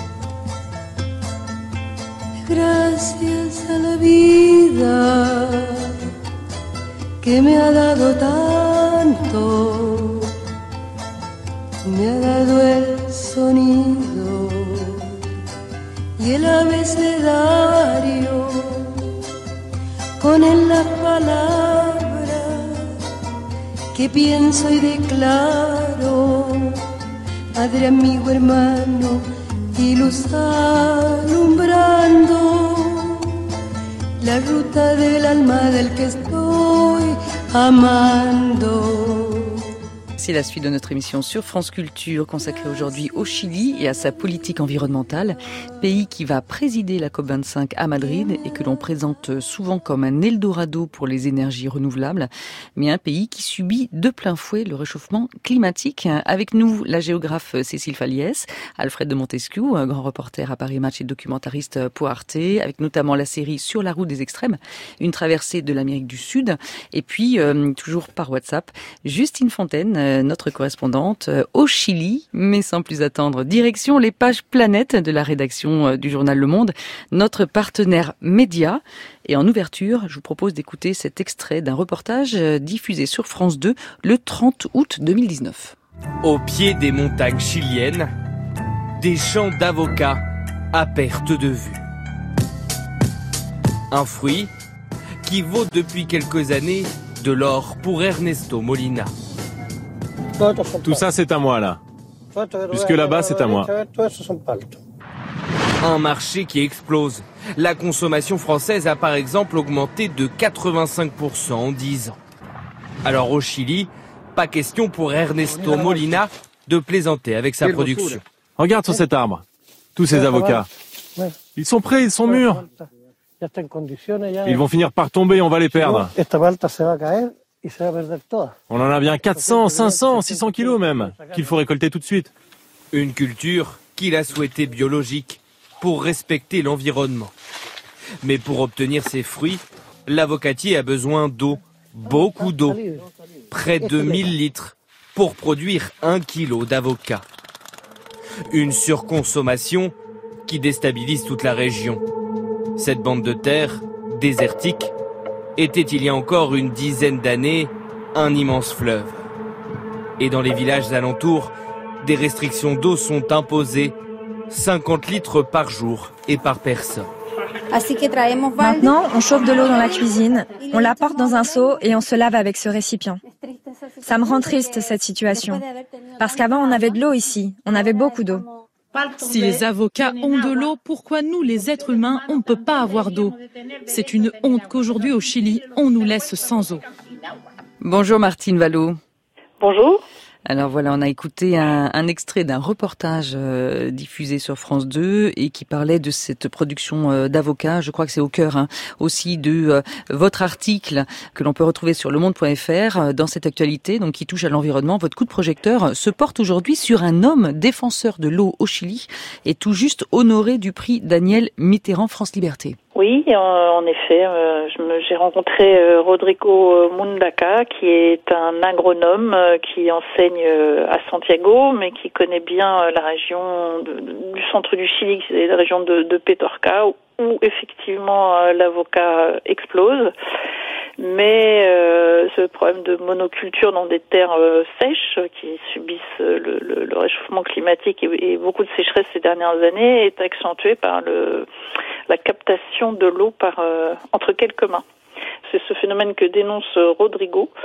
Gracias a la vida que me ha dado tanto, me ha dado el sonido y el abecedario, con él las palabras que pienso y declaro, padre, amigo, hermano y luz alumbrando la ruta del alma del que estoy amando. C'est la suite de notre émission sur France Culture consacrée aujourd'hui au Chili et à sa politique environnementale, pays qui va présider la COP vingt-cinq à Madrid et que l'on présente souvent comme un Eldorado pour les énergies renouvelables, mais un pays qui subit de plein fouet le réchauffement climatique. Avec nous, la géographe Cécile Faliès, Alfred de Montesquieu, grand reporter à Paris Match et documentariste pour Arte, avec notamment la série Sur la route des extrêmes, une traversée de l'Amérique du Sud, et puis euh, toujours par WhatsApp, Justine Fontaine, notre correspondante au Chili, mais sans plus attendre, direction les pages planètes de la rédaction du journal Le Monde, notre partenaire média. Et en ouverture, je vous propose d'écouter cet extrait d'un reportage diffusé sur France deux le trente août deux mille dix-neuf. Au pied des montagnes chiliennes, des champs d'avocats à perte de vue. Un fruit qui vaut depuis quelques années de l'or pour Ernesto Molina. Tout ça, c'est à moi, là. Jusque là-bas, c'est à moi. Un marché qui explose. La consommation française a par exemple augmenté de quatre-vingt-cinq pour cent en dix ans. Alors au Chili, pas question pour Ernesto Molina de plaisanter avec sa production. Regarde sur cet arbre. Tous ces avocats. Ils sont prêts, ils sont mûrs. Ils vont finir par tomber, on va les perdre. On en a bien quatre cents, cinq cents, six cents kilos même, qu'il faut récolter tout de suite. Une culture qu'il a souhaitée biologique pour respecter l'environnement. Mais pour obtenir ces fruits, l'avocatier a besoin d'eau, beaucoup d'eau, près de mille litres, pour produire un kilo d'avocat. Une surconsommation qui déstabilise toute la région. Cette bande de terre, désertique, était il y a encore une dizaine d'années un immense fleuve. Et dans les villages alentours, des restrictions d'eau sont imposées, cinquante litres par jour et par personne. Maintenant, on chauffe de l'eau dans la cuisine, on la porte dans un seau et on se lave avec ce récipient. Ça me rend triste cette situation, parce qu'avant on avait de l'eau ici, on avait beaucoup d'eau. Si les avocats ont de l'eau, pourquoi nous, les êtres humains, on ne peut pas avoir d'eau? C'est une honte qu'aujourd'hui au Chili, on nous laisse sans eau. Bonjour Martine Vallot. Bonjour. Alors voilà, on a écouté un, un extrait d'un reportage euh, diffusé sur France deux et qui parlait de cette production euh, d'avocats. Je crois que c'est au cœur hein, aussi de euh, votre article que l'on peut retrouver sur le monde point f r euh, dans cette actualité donc qui touche à l'environnement. Votre coup de projecteur se porte aujourd'hui sur un homme défenseur de l'eau au Chili et tout juste honoré du prix Daniel Mitterrand France Liberté. Oui, en effet, euh, je me, j'ai rencontré euh, Rodrigo Mundaca, qui est un agronome euh, qui enseigne euh, à Santiago, mais qui connaît bien euh, la région de, de, du centre du Chili, c'est la région de, de Petorca, où, où effectivement euh, l'avocat explose. Mais euh, ce problème de monoculture dans des terres euh, sèches qui subissent euh, le, le, le réchauffement climatique et, et beaucoup de sécheresse ces dernières années est accentué par le, la captation de l'eau par euh, entre quelques mains. C'est ce phénomène que dénonce Rodrigo.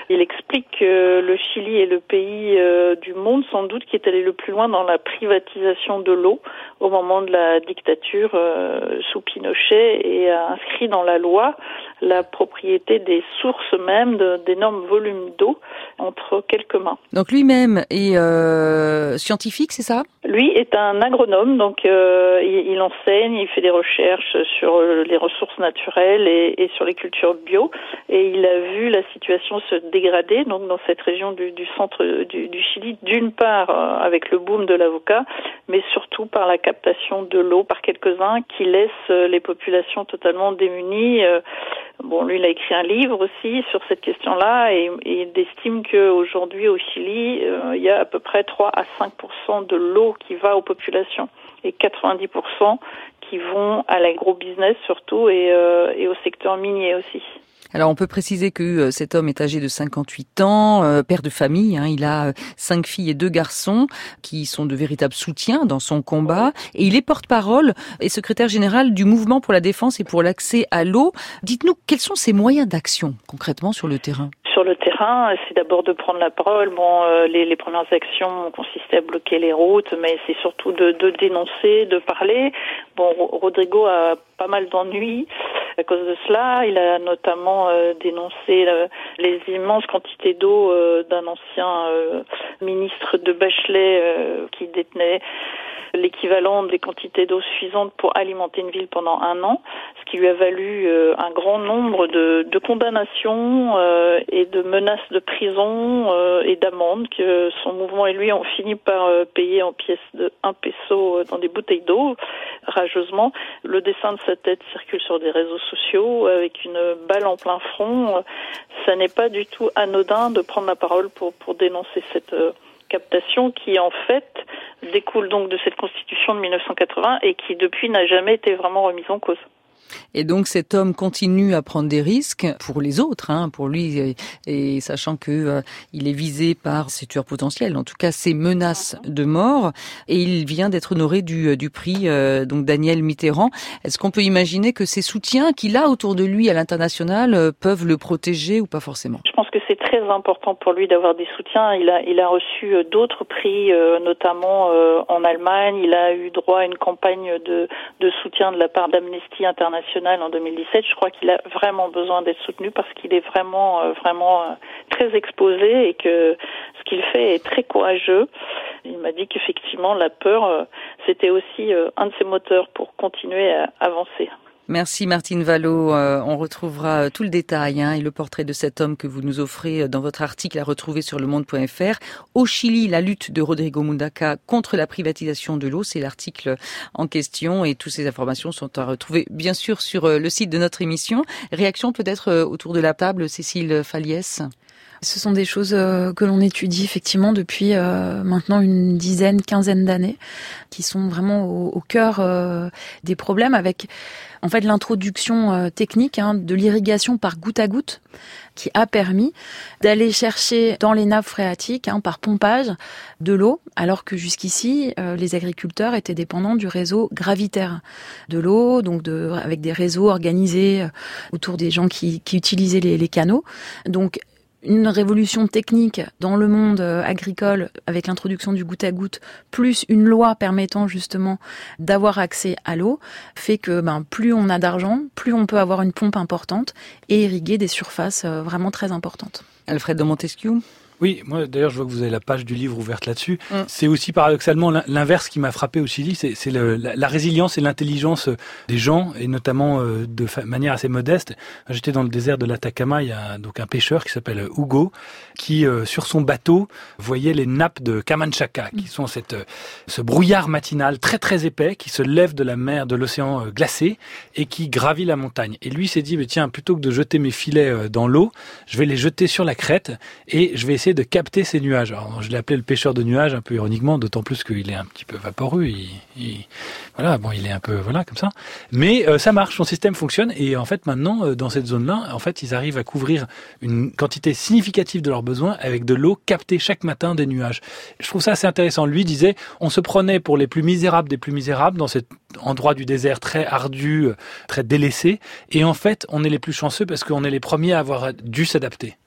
Il explique que le Chili est le pays euh, du monde sans doute qui est allé le plus loin dans la privatisation de l'eau au moment de la dictature euh, sous Pinochet et a inscrit dans la loi la propriété des sources même de, d'énormes volumes d'eau entre quelques mains. Donc lui-même est euh, scientifique, c'est ça ? Lui est un agronome, donc euh, il, il enseigne, il fait des recherches sur les ressources naturelles et, et sur les cultures bio, et il a vu la situation se dégrader donc dans cette région du, du centre du, du Chili, d'une part euh, avec le boom de l'avocat, mais surtout par la captation de l'eau par quelques-uns qui laissent les populations totalement démunies. Euh, Bon, lui, il a écrit un livre aussi sur cette question-là et, et il estime qu'aujourd'hui au Chili, euh, il y a à peu près trois à cinq pour cent de l'eau qui va aux populations et quatre-vingt-dix pour cent qui vont à l'agro-business surtout et, euh, et au secteur minier aussi. Alors on peut préciser que euh, cet homme est âgé de cinquante-huit ans, euh, père de famille, hein, il a euh, cinq filles et deux garçons qui sont de véritables soutiens dans son combat et il est porte-parole et secrétaire général du mouvement pour la défense et pour l'accès à l'eau. Dites-nous, quels sont ses moyens d'action concrètement sur le terrain ? Sur le terrain, c'est d'abord de prendre la parole. Bon, euh, les, les premières actions consistaient à bloquer les routes, mais c'est surtout de, de dénoncer, de parler. Bon, Rodrigo a pas mal d'ennuis à cause de cela. Il a notamment euh, dénoncé euh, les immenses quantités d'eau euh, d'un ancien euh, ministre de Bachelet euh, qui détenait l'équivalent des quantités d'eau suffisantes pour alimenter une ville pendant un an, ce qui lui a valu euh, un grand nombre de, de condamnations euh, et de menaces de prison euh, et d'amendes que son mouvement et lui ont fini par euh, payer en pièces de un peso dans des bouteilles d'eau, rageusement. Le dessin de sa tête circule sur des réseaux sociaux avec une balle en plein front. Ça n'est pas du tout anodin de prendre la parole pour, pour dénoncer cette euh, captation qui en fait découle donc de cette constitution de mille neuf cent quatre-vingts et qui depuis n'a jamais été vraiment remise en cause. Et donc cet homme continue à prendre des risques pour les autres, hein, pour lui, et, et sachant que euh, il est visé par ses tueurs potentiels, en tout cas ces menaces de mort, et il vient d'être honoré du, du prix euh, donc Daniel Mitterrand. Est-ce qu'on peut imaginer que ces soutiens qu'il a autour de lui à l'international euh, peuvent le protéger ou pas forcément ? Je pense que c'est très important pour lui d'avoir des soutiens. Il a, il a reçu euh, d'autres prix, euh, notamment euh, en Allemagne. Il a eu droit à une campagne de, de soutien de la part d'Amnesty International en deux mille dix-sept. Je crois qu'il a vraiment besoin d'être soutenu parce qu'il est vraiment, euh, vraiment euh, très exposé et que ce qu'il fait est très courageux. Il m'a dit qu'effectivement la peur, euh, c'était aussi euh, un de ses moteurs pour continuer à avancer. Merci Martine Vallot. Euh, on retrouvera tout le détail hein, et le portrait de cet homme que vous nous offrez dans votre article à retrouver sur le monde point f r. Au Chili, la lutte de Rodrigo Mundaca contre la privatisation de l'eau, c'est l'article en question et toutes ces informations sont à retrouver bien sûr sur le site de notre émission. Réaction peut-être autour de la table, Cécile Falliès. Ce sont des choses que l'on étudie effectivement depuis euh, maintenant une dizaine, quinzaine d'années, qui sont vraiment au, au cœur euh, des problèmes avec en fait l'introduction euh, technique hein, de l'irrigation par goutte à goutte, qui a permis d'aller chercher dans les nappes phréatiques hein, par pompage de l'eau, alors que jusqu'ici euh, les agriculteurs étaient dépendants du réseau gravitaire de l'eau, donc de, avec des réseaux organisés autour des gens qui, qui utilisaient les, les canaux. Donc une révolution technique dans le monde agricole avec l'introduction du goutte à goutte, plus une loi permettant justement d'avoir accès à l'eau, fait que ben, plus on a d'argent, plus on peut avoir une pompe importante et irriguer des surfaces vraiment très importantes. Alfred de Montesquieu. Oui, moi d'ailleurs je vois que vous avez la page du livre ouverte là-dessus. Mmh. C'est aussi paradoxalement l'inverse qui m'a frappé au Chili, c'est, c'est le, la, la résilience et l'intelligence des gens, et notamment euh, de fa- manière assez modeste. J'étais dans le désert de l'Atacama, il y a donc un pêcheur qui s'appelle Hugo, qui euh, sur son bateau voyait les nappes de Camanchaca, mmh. qui sont cette, ce brouillard matinal très très épais qui se lève de la mer, de l'océan euh, glacé et qui gravit la montagne. Et lui s'est dit, mais tiens, plutôt que de jeter mes filets euh, dans l'eau, je vais les jeter sur la crête et je vais essayer de capter ces nuages. Alors, je l'ai appelé le pêcheur de nuages un peu ironiquement, d'autant plus qu'il est un petit peu vaporeux. Il, il, voilà, bon, il est un peu voilà comme ça. Mais euh, ça marche, son système fonctionne et en fait maintenant euh, dans cette zone-là, en fait, ils arrivent à couvrir une quantité significative de leurs besoins avec de l'eau captée chaque matin des nuages. Je trouve ça assez intéressant. Lui disait, on se prenait pour les plus misérables des plus misérables dans cet endroit du désert très ardu, très délaissé, et en fait, on est les plus chanceux parce qu'on est les premiers à avoir dû s'adapter.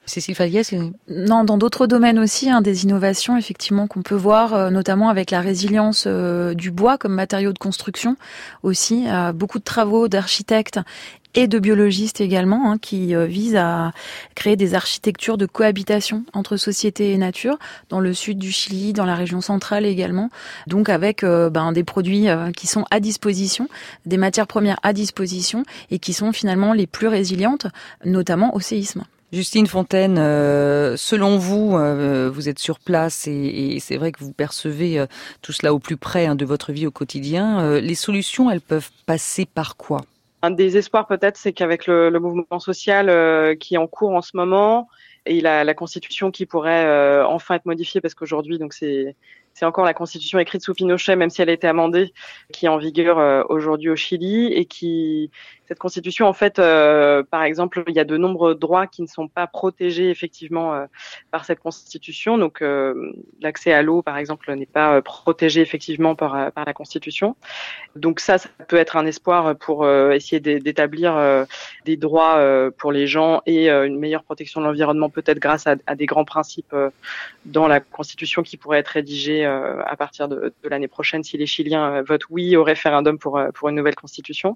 Cécile Faliès. Non, dans d'autres domaines aussi, hein, des innovations effectivement qu'on peut voir, euh, notamment avec la résilience euh, du bois comme matériau de construction aussi. Euh, beaucoup de travaux d'architectes et de biologistes également, hein, qui euh, visent à créer des architectures de cohabitation entre société et nature, dans le sud du Chili, dans la région centrale également, donc avec euh, ben, des produits euh, qui sont à disposition, des matières premières à disposition, et qui sont finalement les plus résilientes, notamment au séisme. Justine Fontaine, euh, selon vous, euh, vous êtes sur place et, et c'est vrai que vous percevez euh, tout cela au plus près hein, de votre vie au quotidien. Euh, les solutions, elles peuvent passer par quoi ? Un des espoirs peut-être, c'est qu'avec le, le mouvement social euh, qui est en cours en ce moment et la, la Constitution qui pourrait euh, enfin être modifiée, parce qu'aujourd'hui, donc c'est c'est encore la Constitution écrite sous Pinochet, même si elle a été amendée, qui est en vigueur euh, aujourd'hui au Chili, et qui cette Constitution, en fait, euh, par exemple, il y a de nombreux droits qui ne sont pas protégés effectivement euh, par cette Constitution. Donc, euh, l'accès à l'eau, par exemple, n'est pas euh, protégé effectivement par par la Constitution. Donc ça, ça peut être un espoir pour euh, essayer d'établir euh, des droits euh, pour les gens et euh, une meilleure protection de l'environnement, peut-être grâce à, à des grands principes euh, dans la Constitution qui pourraient être rédigés euh, à partir de, de l'année prochaine si les Chiliens euh, votent oui au référendum pour pour une nouvelle Constitution.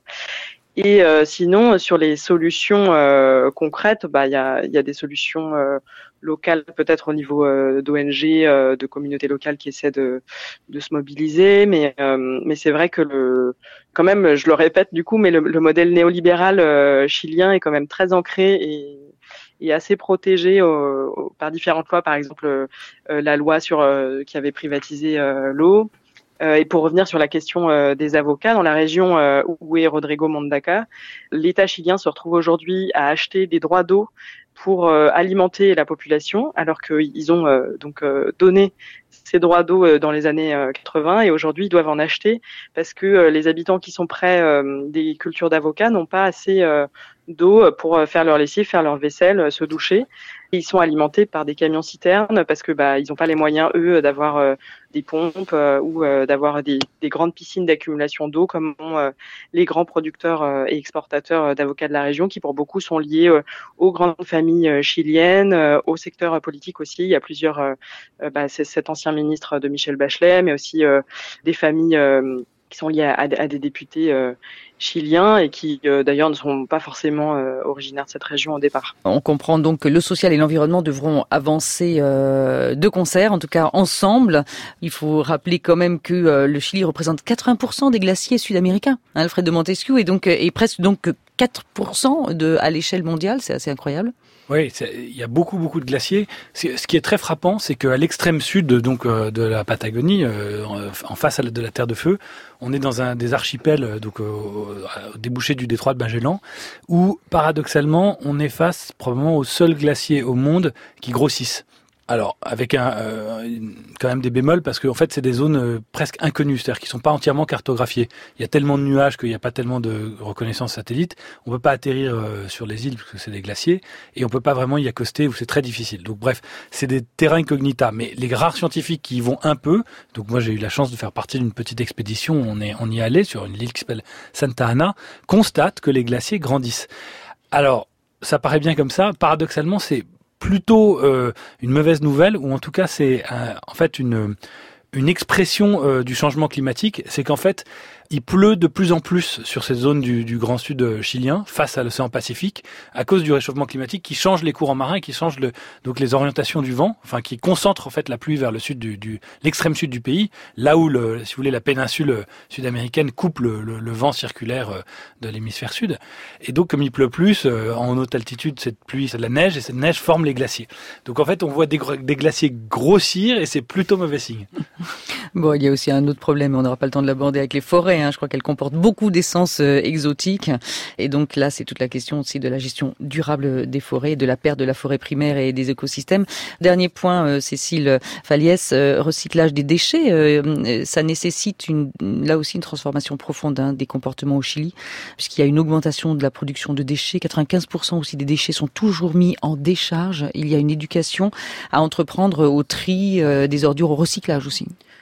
Et euh, sinon, sur les solutions euh, concrètes, bah il y a il y a des solutions euh, locales, peut-être au niveau euh, d'O N G, euh, de communautés locales qui essaient de de se mobiliser, mais euh, mais c'est vrai que le quand même, je le répète du coup, mais le, le modèle néolibéral euh, chilien est quand même très ancré et et assez protégé euh, par différentes lois, par exemple euh, la loi sur euh, qui avait privatisé euh, l'eau. Euh, et pour revenir sur la question euh, des avocats, dans la région euh, où est Rodrigo Mondaca, l'État chilien se retrouve aujourd'hui à acheter des droits d'eau pour euh, alimenter la population, alors qu'ils ont euh, donc euh, donné ces droits d'eau euh, dans les années euh, quatre-vingts, et aujourd'hui ils doivent en acheter parce que euh, les habitants qui sont près euh, des cultures d'avocats n'ont pas assez euh, d'eau pour euh, faire leur lessive, faire leur vaisselle, euh, se doucher. Et ils sont alimentés par des camions citernes parce que bah ils n'ont pas les moyens eux d'avoir euh, des pompes euh, ou euh, d'avoir des, des grandes piscines d'accumulation d'eau comme ont euh, les grands producteurs euh, et exportateurs euh, d'avocats de la région, qui pour beaucoup sont liés euh, aux grandes familles euh, chiliennes, euh, au secteur euh, politique aussi. Il y a plusieurs, euh, euh, bah, c'est cet ancien ministre de Michelle Bachelet, mais aussi euh, des familles euh, qui sont liées à, à, à des députés euh, chiliens et qui euh, d'ailleurs ne sont pas forcément euh, originaires de cette région au départ. On comprend donc que le social et l'environnement devront avancer euh, de concert, en tout cas ensemble. Il faut rappeler quand même que euh, le Chili représente quatre-vingts pour cent des glaciers sud-américains, hein, Alfred de Montesquieu, et donc et presque donc quatre pour cent de à l'échelle mondiale, c'est assez incroyable. Oui, il y a beaucoup, beaucoup de glaciers. Ce qui est très frappant, c'est qu'à l'extrême sud donc, euh, de la Patagonie, euh, en face de la Terre de Feu, on est dans un des archipels donc, euh, au débouché du détroit de Magellan, où, paradoxalement, on est face probablement aux seuls glaciers au monde qui grossissent. Alors, avec un, euh, quand même des bémols, parce qu'en fait, c'est des zones euh, presque inconnues, c'est-à-dire qui sont pas entièrement cartographiées. Il y a tellement de nuages qu'il n'y a pas tellement de reconnaissance satellite. On peut pas atterrir euh, sur les îles parce que c'est des glaciers, et on peut pas vraiment y accoster où c'est très difficile. Donc, bref, c'est des terrains incognita. Mais les rares scientifiques qui y vont un peu, donc moi j'ai eu la chance de faire partie d'une petite expédition, on est, on y est allé sur une île qui s'appelle Santa Ana, constatent que les glaciers grandissent. Alors, ça paraît bien comme ça. Paradoxalement, c'est plutôt euh, une mauvaise nouvelle, ou en tout cas c'est euh, en fait une une expression euh, du changement climatique, c'est qu'en fait il pleut de plus en plus sur cette zone du, du Grand Sud chilien, face à l'océan Pacifique, à cause du réchauffement climatique qui change les courants marins et qui change le, donc les orientations du vent, enfin qui concentre en fait la pluie vers le sud du, du l'extrême sud du pays, là où le, si vous voulez la péninsule sud-américaine coupe le, le, le vent circulaire de l'hémisphère sud. Et donc comme il pleut plus euh, en haute altitude, cette pluie, c'est de la neige, et cette neige forme les glaciers. Donc en fait on voit des, des glaciers grossir, et c'est plutôt mauvais signe. Bon, il y a aussi un autre problème, on n'aura pas le temps de l'aborder, avec les forêts. Hein. Je crois qu'elles comportent beaucoup d'essences euh, exotiques. Et donc là, c'est toute la question aussi de la gestion durable des forêts, de la perte de la forêt primaire et des écosystèmes. Dernier point, euh, Cécile Faliès, euh, recyclage des déchets. Euh, ça nécessite une, là aussi une transformation profonde hein, des comportements au Chili, puisqu'il y a une augmentation de la production de déchets. quatre-vingt-quinze pour cent aussi des déchets sont toujours mis en décharge. Il y a une éducation à entreprendre au tri euh, des ordures, au recyclage aussi.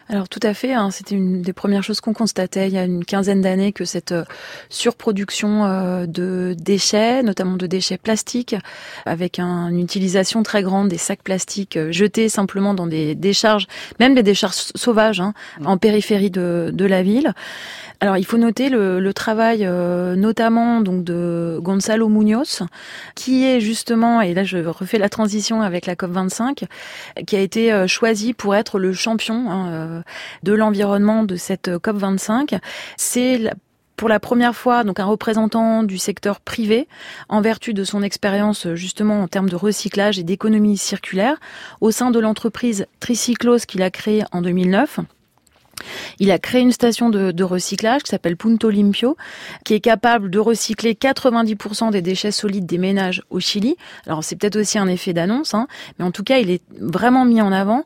Alors tout à fait, hein, c'était une des premières choses qu'on constatait il y a une quinzaine d'années, que cette euh, surproduction euh, de déchets, notamment de déchets plastiques, avec un, une utilisation très grande des sacs plastiques euh, jetés simplement dans des décharges, même des décharges sauvages, hein, en périphérie de, de la ville. Alors il faut noter le, le travail euh, notamment donc de Gonzalo Muñoz, qui est justement, et là je refais la transition avec la COP vingt-cinq, qui a été euh, choisi pour être le champion hein, euh, de l'environnement de cette COP vingt-cinq. C'est la pour la première fois, donc un représentant du secteur privé, en vertu de son expérience justement en termes de recyclage et d'économie circulaire, au sein de l'entreprise Tricyclos qu'il a créée en deux mille neuf. Il a créé une station de, de recyclage qui s'appelle Punto Limpio, qui est capable de recycler quatre-vingt-dix pour cent des déchets solides des ménages au Chili. Alors c'est peut-être aussi un effet d'annonce, hein, mais en tout cas il est vraiment mis en avant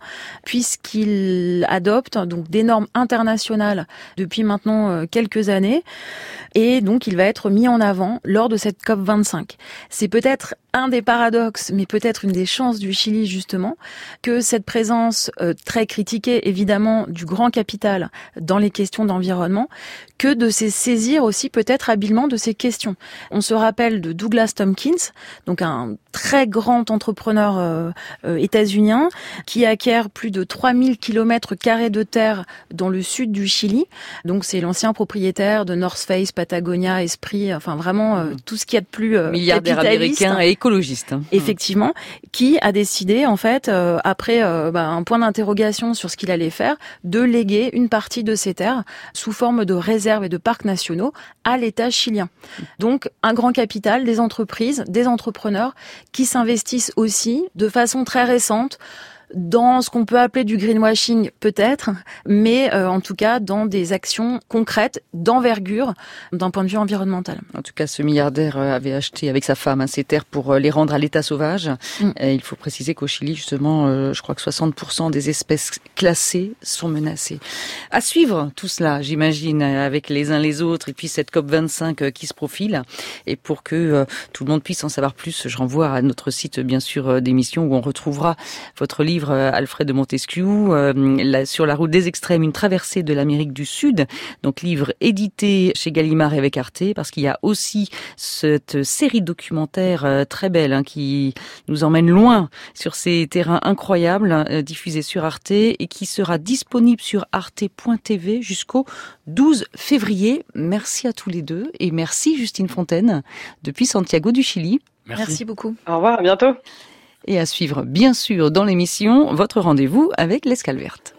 puisqu'il adopte donc des normes internationales depuis maintenant euh, quelques années, et donc il va être mis en avant lors de cette COP vingt-cinq. C'est peut-être un des paradoxes, mais peut-être une des chances du Chili justement, que cette présence euh, très critiquée évidemment du grand capital dans les questions d'environnement, que de se saisir aussi peut-être habilement de ces questions. On se rappelle de Douglas Tompkins, donc un très grand entrepreneur euh, euh, états-unien qui acquiert plus de trois mille kilomètres carrés de terre dans le sud du Chili. Donc c'est l'ancien propriétaire de North Face, Patagonia, Esprit, enfin vraiment euh, tout ce qu'il y a de plus euh, milliardaire américain et écologiste. Hein. Effectivement, qui a décidé en fait euh, après euh, bah, un point d'interrogation sur ce qu'il allait faire, de léguer une partie de ses terres sous forme de réserves et de parcs nationaux à l'État chilien. Donc un grand capital, des entreprises, des entrepreneurs qui s'investissent aussi de façon très récente dans ce qu'on peut appeler du greenwashing peut-être, mais euh, en tout cas dans des actions concrètes d'envergure d'un point de vue environnemental. En tout cas, ce milliardaire avait acheté avec sa femme hein, ces terres pour les rendre à l'état sauvage. Mm. Et il faut préciser qu'au Chili, justement, euh, je crois que soixante pour cent des espèces classées sont menacées. À suivre tout cela, j'imagine, avec les uns les autres, et puis cette COP vingt-cinq euh, qui se profile. Et pour que euh, tout le monde puisse en savoir plus, je renvoie à notre site, bien sûr, d'émission où on retrouvera votre livre Alfred de Montesquieu, euh, la, sur la route des extrêmes, une traversée de l'Amérique du Sud, donc livre édité chez Gallimard et avec Arte, parce qu'il y a aussi cette série documentaire euh, très belle hein, qui nous emmène loin sur ces terrains incroyables, euh, diffusés sur Arte et qui sera disponible sur arte point t v jusqu'au douze février. Merci à tous les deux et merci Justine Fontaine depuis Santiago du Chili. Merci, merci beaucoup. Au revoir, à bientôt. Et à suivre, bien sûr, dans l'émission, votre rendez-vous avec l'Escale Verte.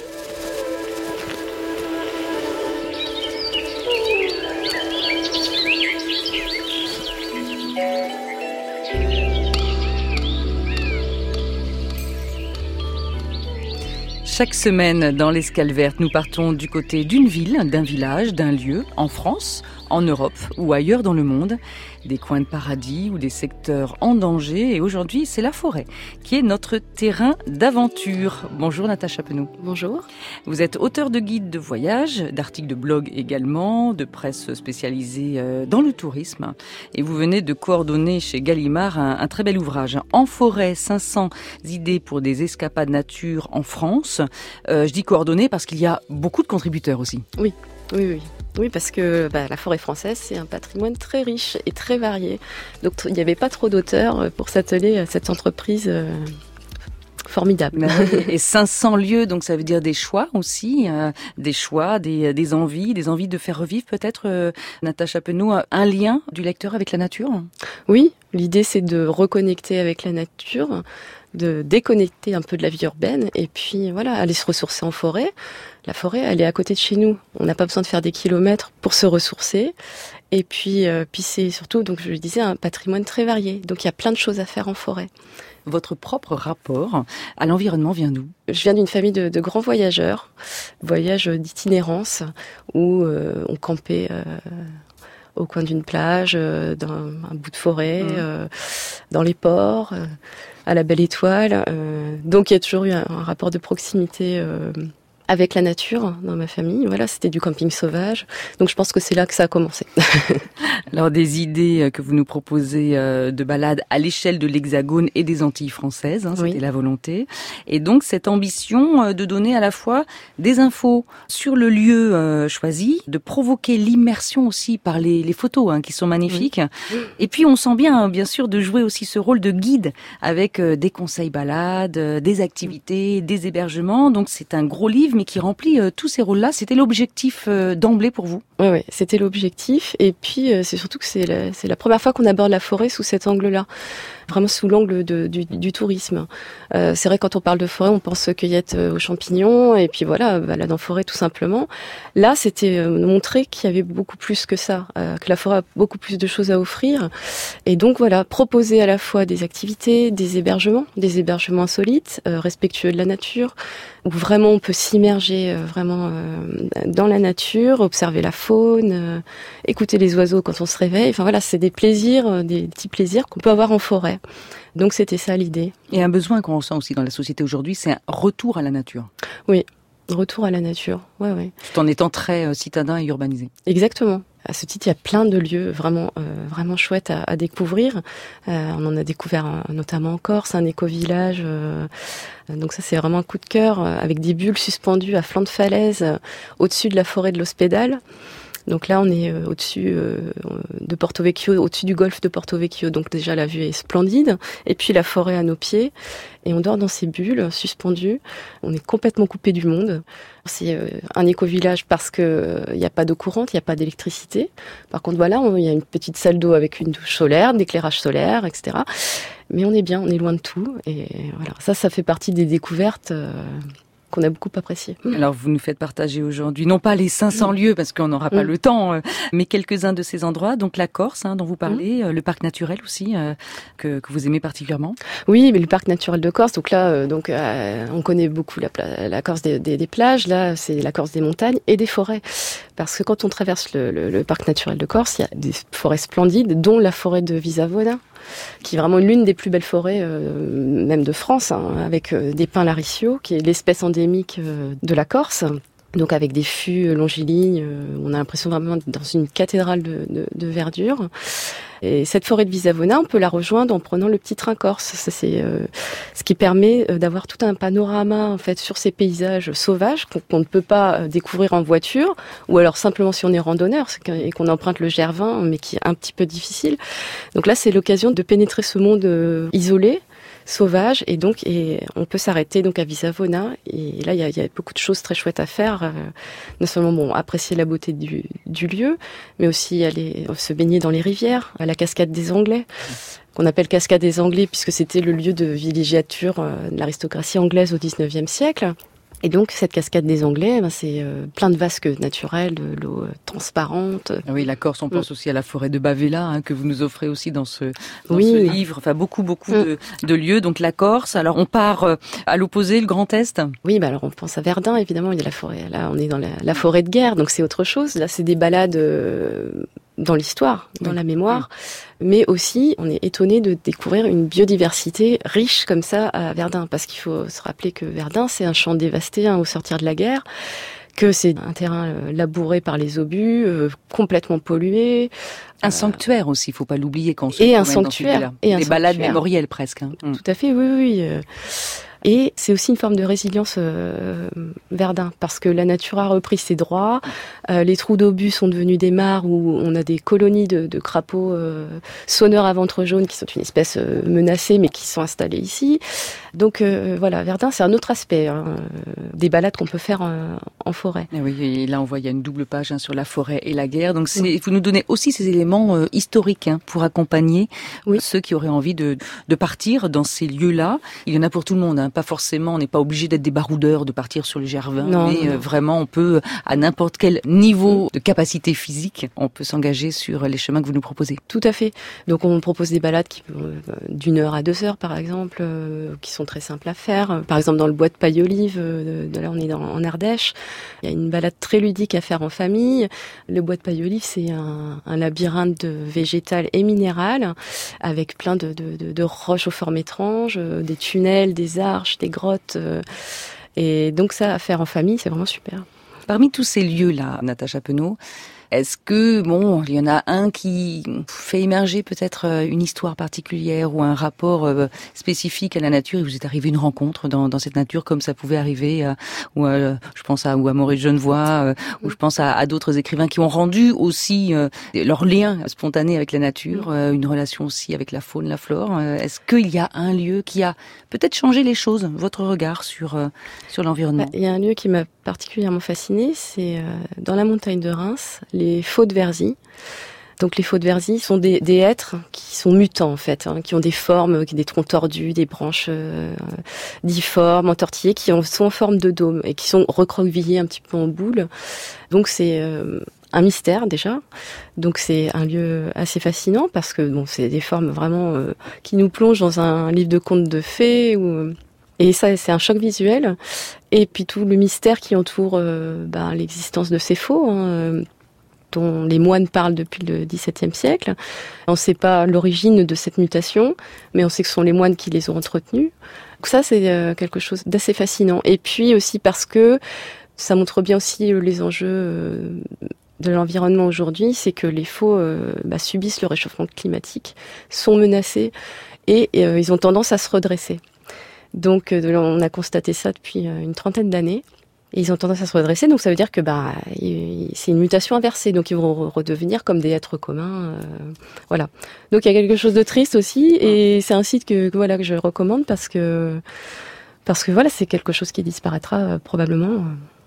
Chaque semaine, dans l'Escale Verte, nous partons du côté d'une ville, d'un village, d'un lieu, en France, en Europe ou ailleurs dans le monde, des coins de paradis ou des secteurs en danger. Et aujourd'hui, c'est la forêt qui est notre terrain d'aventure. Bonjour Natacha Penaud. Bonjour. Vous êtes auteur de guides de voyage, d'articles de blog également, de presse spécialisée dans le tourisme. Et vous venez de coordonner chez Gallimard un, un très bel ouvrage. En forêt, cinq cents idées pour des escapades nature en France. Euh, je dis coordonné parce qu'il y a beaucoup de contributeurs aussi. Oui, oui, oui. Oui, parce que bah, la forêt française, c'est un patrimoine très riche et très varié. Donc, il n'y avait pas trop d'auteurs pour s'atteler à cette entreprise euh, formidable. Et cinq cents lieux, donc ça veut dire des choix aussi, euh, des choix, des, des envies, des envies de faire revivre peut-être, euh, Natacha Penaud, un lien du lecteur avec la nature. Oui, l'idée c'est de reconnecter avec la nature, de déconnecter un peu de la vie urbaine et puis voilà, aller se ressourcer en forêt. La forêt, elle est à côté de chez nous. On n'a pas besoin de faire des kilomètres pour se ressourcer. Et puis, euh, puis c'est surtout, donc je le disais, un patrimoine très varié. Donc il y a plein de choses à faire en forêt. Votre propre rapport à l'environnement vient d'où ? Je viens d'une famille de, de grands voyageurs, voyages d'itinérance, où euh, on campait euh, au coin d'une plage, euh, dans un bout de forêt, mmh. euh, dans les ports, euh, à la Belle Étoile. Euh, donc il y a toujours eu un, un rapport de proximité euh, avec la nature dans ma famille. Voilà, c'était du camping sauvage. Donc je pense que c'est là que ça a commencé. Alors des idées que vous nous proposez de balade à l'échelle de l'Hexagone et des Antilles françaises, hein, c'était oui. la volonté. Et donc cette ambition de donner à la fois des infos sur le lieu euh, choisi, de provoquer l'immersion aussi par les, les photos hein, qui sont magnifiques. Oui. Et puis on sent bien, bien sûr, de jouer aussi ce rôle de guide avec euh, des conseils balades, euh, des activités, des hébergements. Donc c'est un gros livre mais qui remplit euh, tous ces rôles-là. C'était l'objectif euh, d'emblée pour vous ? Oui, ouais, c'était l'objectif. Et puis euh, c'est surtout que c'est la, c'est la première fois qu'on aborde la forêt sous cet angle-là. Vraiment sous l'angle de, du, du tourisme. Euh, c'est vrai, quand on parle de forêt, on pense cueillette aux champignons, et puis voilà, balade en forêt tout simplement. Là, c'était euh, montrer qu'il y avait beaucoup plus que ça, euh, que la forêt a beaucoup plus de choses à offrir. Et donc voilà, proposer à la fois des activités, des hébergements, des hébergements insolites, euh, respectueux de la nature, où vraiment on peut s'immerger euh, vraiment euh, dans la nature, observer la faune, euh, écouter les oiseaux quand on se réveille. Enfin voilà, c'est des plaisirs, euh, des petits plaisirs qu'on peut avoir en forêt. Donc c'était ça l'idée. Et un besoin qu'on ressent aussi dans la société aujourd'hui, c'est un retour à la nature. Oui, retour à la nature, ouais, ouais. Tout en étant très euh, citadin et urbanisé. Exactement. À ce titre, il y a plein de lieux vraiment, euh, vraiment chouettes à, à découvrir. Euh, on en a découvert euh, notamment en Corse, un éco-village. Euh, donc ça, c'est vraiment un coup de cœur, euh, avec des bulles suspendues à flanc de falaise, euh, au-dessus de la forêt de l'Ospédale. Donc là, on est euh, au-dessus euh, de Porto Vecchio, au-dessus du golfe de Porto Vecchio. Donc déjà, la vue est splendide. Et puis la forêt à nos pieds. Et on dort dans ces bulles suspendues. On est complètement coupé du monde. C'est euh, un éco-village parce que euh, il n'y a pas d'eau courante, il n'y a pas d'électricité. Par contre, voilà, il y a une petite salle d'eau avec une douche solaire, d'éclairage solaire, et cetera. Mais on est bien, on est loin de tout. Et voilà, ça, ça fait partie des découvertes Euh, qu'on a beaucoup apprécié. Alors vous nous faites partager aujourd'hui, non pas les cinq cents mmh. lieux, parce qu'on n'aura pas mmh. le temps, mais quelques-uns de ces endroits, donc la Corse hein, dont vous parlez, mmh. le parc naturel aussi, euh, que, que vous aimez particulièrement. Oui, mais le parc naturel de Corse, donc là, euh, donc, euh, on connaît beaucoup la, la Corse des, des, des plages, là c'est la Corse des montagnes et des forêts. Parce que quand on traverse le, le, le parc naturel de Corse, il y a des forêts splendides, dont la forêt de Visavona, qui est vraiment l'une des plus belles forêts, euh, même de France, hein, avec euh, des pins laricio, qui est l'espèce endémique euh, de la Corse. Donc avec des fûts longilignes, euh, on a l'impression vraiment d'être dans une cathédrale de, de, de verdure. Et cette forêt de Visavona, on peut la rejoindre en prenant le petit train corse. Ça, c'est euh, ce qui permet d'avoir tout un panorama en fait sur ces paysages sauvages qu'on, qu'on ne peut pas découvrir en voiture, ou alors simplement si on est randonneur et qu'on emprunte le Gervin, mais qui est un petit peu difficile. Donc là, c'est l'occasion de pénétrer ce monde euh, isolé, sauvage, et donc et on peut s'arrêter donc à Visavona, et là il y a, y a beaucoup de choses très chouettes à faire, euh, non seulement bon apprécier la beauté du, du lieu, mais aussi aller se baigner dans les rivières, à la cascade des Anglais, qu'on appelle cascade des Anglais puisque c'était le lieu de villégiature euh, de l'aristocratie anglaise au dix-neuvième siècle. Et donc, cette cascade des Anglais, ben, c'est euh, plein de vasques naturelles, de l'eau euh, transparente. Ah oui, la Corse, on pense mmh. aussi à la forêt de Bavella, hein, que vous nous offrez aussi dans ce, dans oui. ce livre. Enfin, beaucoup, beaucoup mmh. de, de lieux. Donc, la Corse. Alors, on part euh, à l'opposé, le Grand Est. Oui, bah alors on pense à Verdun, évidemment. Il y a la forêt. Là, on est dans la, la forêt de guerre, donc c'est autre chose. Là, c'est des balades euh, dans l'histoire, dans oui. la mémoire. Oui. Mais aussi, on est étonné de découvrir une biodiversité riche comme ça à Verdun, parce qu'il faut se rappeler que Verdun, c'est un champ dévasté hein, au sortir de la guerre, que c'est un terrain euh, labouré par les obus, euh, complètement pollué. Un euh, sanctuaire aussi, il faut pas l'oublier quand on se et un sanctuaire, et un des sanctuaire. Balades mémorielles presque. Hein. Tout à fait, oui, oui. Euh, Et c'est aussi une forme de résilience euh, Verdun, parce que la nature a repris ses droits. Euh, les trous d'obus sont devenus des mares où on a des colonies de, de crapauds euh, sonneurs à ventre jaune qui sont une espèce euh, menacée, mais qui sont installés ici. Donc euh, voilà, Verdun, c'est un autre aspect hein, des balades qu'on peut faire en, en forêt. Et oui, et là on voit il y a une double page hein, sur la forêt et la guerre. Donc c'est, oui. vous nous donnez aussi ces éléments euh, historiques hein, pour accompagner oui. ceux qui auraient envie de, de partir dans ces lieux-là. Il y en a pour tout le monde. Hein. Pas forcément, on n'est pas obligé d'être des baroudeurs, de partir sur le Gervin, non, mais non. Euh, vraiment on peut, à n'importe quel niveau de capacité physique, on peut s'engager sur les chemins que vous nous proposez. Tout à fait. Donc on propose des balades qui, euh, d'une heure à deux heures par exemple, euh, qui sont très simples à faire. Par exemple dans le bois de Paille-Olive, euh, de là on est dans, en Ardèche, il y a une balade très ludique à faire en famille. Le bois de Paille-Olive, c'est un, un labyrinthe de végétal et minéral, avec plein de, de, de, de roches aux formes étranges, euh, des tunnels, des arches, des grottes. Euh, Et donc ça, à faire en famille, c'est vraiment super. Parmi tous ces lieux-là, Natacha Penaud, est-ce que, bon, il y en a un qui fait émerger peut-être une histoire particulière ou un rapport spécifique à la nature, et vous êtes arrivé une rencontre dans, dans cette nature comme ça pouvait arriver, euh, ou euh, je pense à, ou à Maurice Genevoix, euh, ou je pense à, à d'autres écrivains qui ont rendu aussi euh, leur lien spontané avec la nature, euh, une relation aussi avec la faune, la flore. Euh, est-ce qu'il y a un lieu qui a peut-être changé les choses, votre regard sur, euh, sur l'environnement? Il y a un lieu qui m'a particulièrement fascinée, c'est euh, dans la montagne de Reims, les faux de Verzy. Donc les faux de Verzy sont des, des êtres qui sont mutants en fait, hein, qui ont des formes, des troncs tordus, des branches euh, difformes, entortillées, qui ont, sont en forme de dôme et qui sont recroquevillés un petit peu en boule. Donc c'est euh, un mystère déjà. Donc c'est un lieu assez fascinant parce que bon, c'est des formes vraiment euh, qui nous plongent dans un livre de contes de fées ou et ça, c'est un choc visuel. Et puis tout le mystère qui entoure euh, ben, l'existence de ces faux, hein, euh, dont les moines parlent depuis le dix-septième siècle. On ne sait pas l'origine de cette mutation, mais on sait que ce sont les moines qui les ont entretenus. Donc ça, c'est euh, quelque chose d'assez fascinant. Et puis aussi parce que ça montre bien aussi les enjeux euh, de l'environnement aujourd'hui, c'est que les faux euh, bah, subissent le réchauffement climatique, sont menacés et euh, ils ont tendance à se redresser. Donc, euh, on a constaté ça depuis euh, une trentaine d'années. Et ils ont tendance à se redresser, donc ça veut dire que bah, y, c'est une mutation inversée. Donc, ils vont redevenir comme des êtres communs. Euh, voilà. Donc, il y a quelque chose de triste aussi. Et c'est un site que, que, voilà, que je recommande parce que, parce que voilà, c'est quelque chose qui disparaîtra euh, probablement.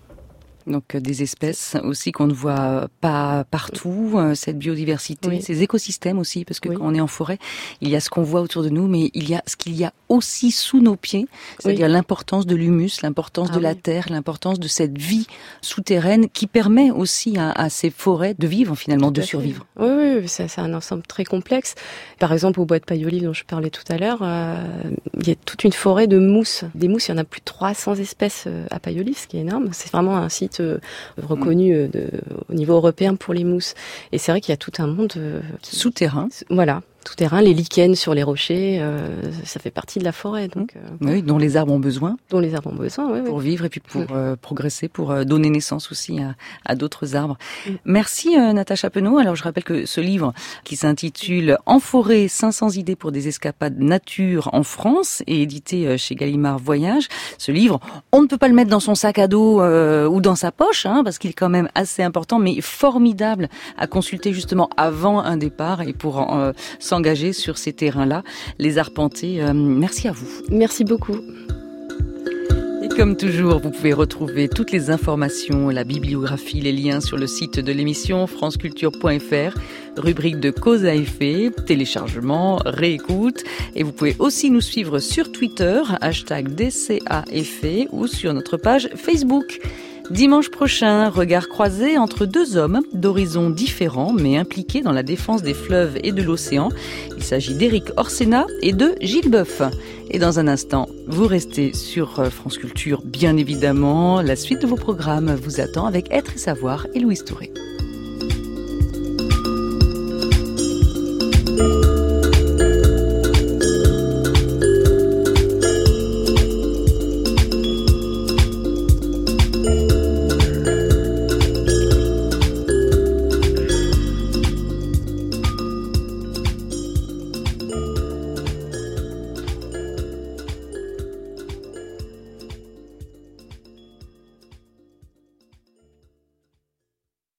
Donc des espèces aussi qu'on ne voit pas partout, cette biodiversité, oui. Ces écosystèmes aussi, parce que oui. Quand on est en forêt, il y a ce qu'on voit autour de nous, mais il y a ce qu'il y a aussi sous nos pieds, c'est-à-dire oui. L'importance de l'humus, l'importance ah, de la oui. terre, l'importance de cette vie souterraine qui permet aussi à, à ces forêts de vivre finalement, tout de survivre. Fait. Oui, oui, c'est, c'est un ensemble très complexe. Par exemple, au bois de paille-olive dont je parlais tout à l'heure, euh, il y a toute une forêt de mousses. Des mousses, il y en a plus de trois cents espèces à paille-olive, ce qui est énorme. C'est vraiment un site reconnu euh, de, au niveau européen pour les mousses. Et c'est vrai qu'il y a tout un monde euh, qui, souterrain. Voilà, souterrain, les lichens sur les rochers, euh, ça fait partie de la forêt. Donc, euh, oui, dont les arbres ont besoin. Dont les arbres ont besoin, oui. Pour oui. vivre et puis pour euh, progresser, pour euh, donner naissance aussi à, à d'autres arbres. Mm. Merci euh, Natacha Penaud. Alors je rappelle que ce livre qui s'intitule « En forêt, cinq cents idées pour des escapades nature en France » est édité euh, chez Gallimard Voyage. Ce livre, on ne peut pas le mettre dans son sac à dos euh, ou dans sa poche, hein, parce qu'il est quand même assez important, mais formidable à consulter justement avant un départ et pour euh, s'engager sur ces terrains-là, les arpenter. Euh, merci à vous. Merci beaucoup. Et comme toujours, vous pouvez retrouver toutes les informations, la bibliographie, les liens sur le site de l'émission franceculture point f r, rubrique de cause à effet, téléchargement, réécoute. Et vous pouvez aussi nous suivre sur Twitter, hashtag D C A F E, ou sur notre page Facebook. Dimanche prochain, regard croisé entre deux hommes d'horizons différents mais impliqués dans la défense des fleuves et de l'océan. Il s'agit d'Éric Orsena et de Gilles Boeuf. Et dans un instant, vous restez sur France Culture, bien évidemment. La suite de vos programmes vous attend avec Être et Savoir et Louise Touré.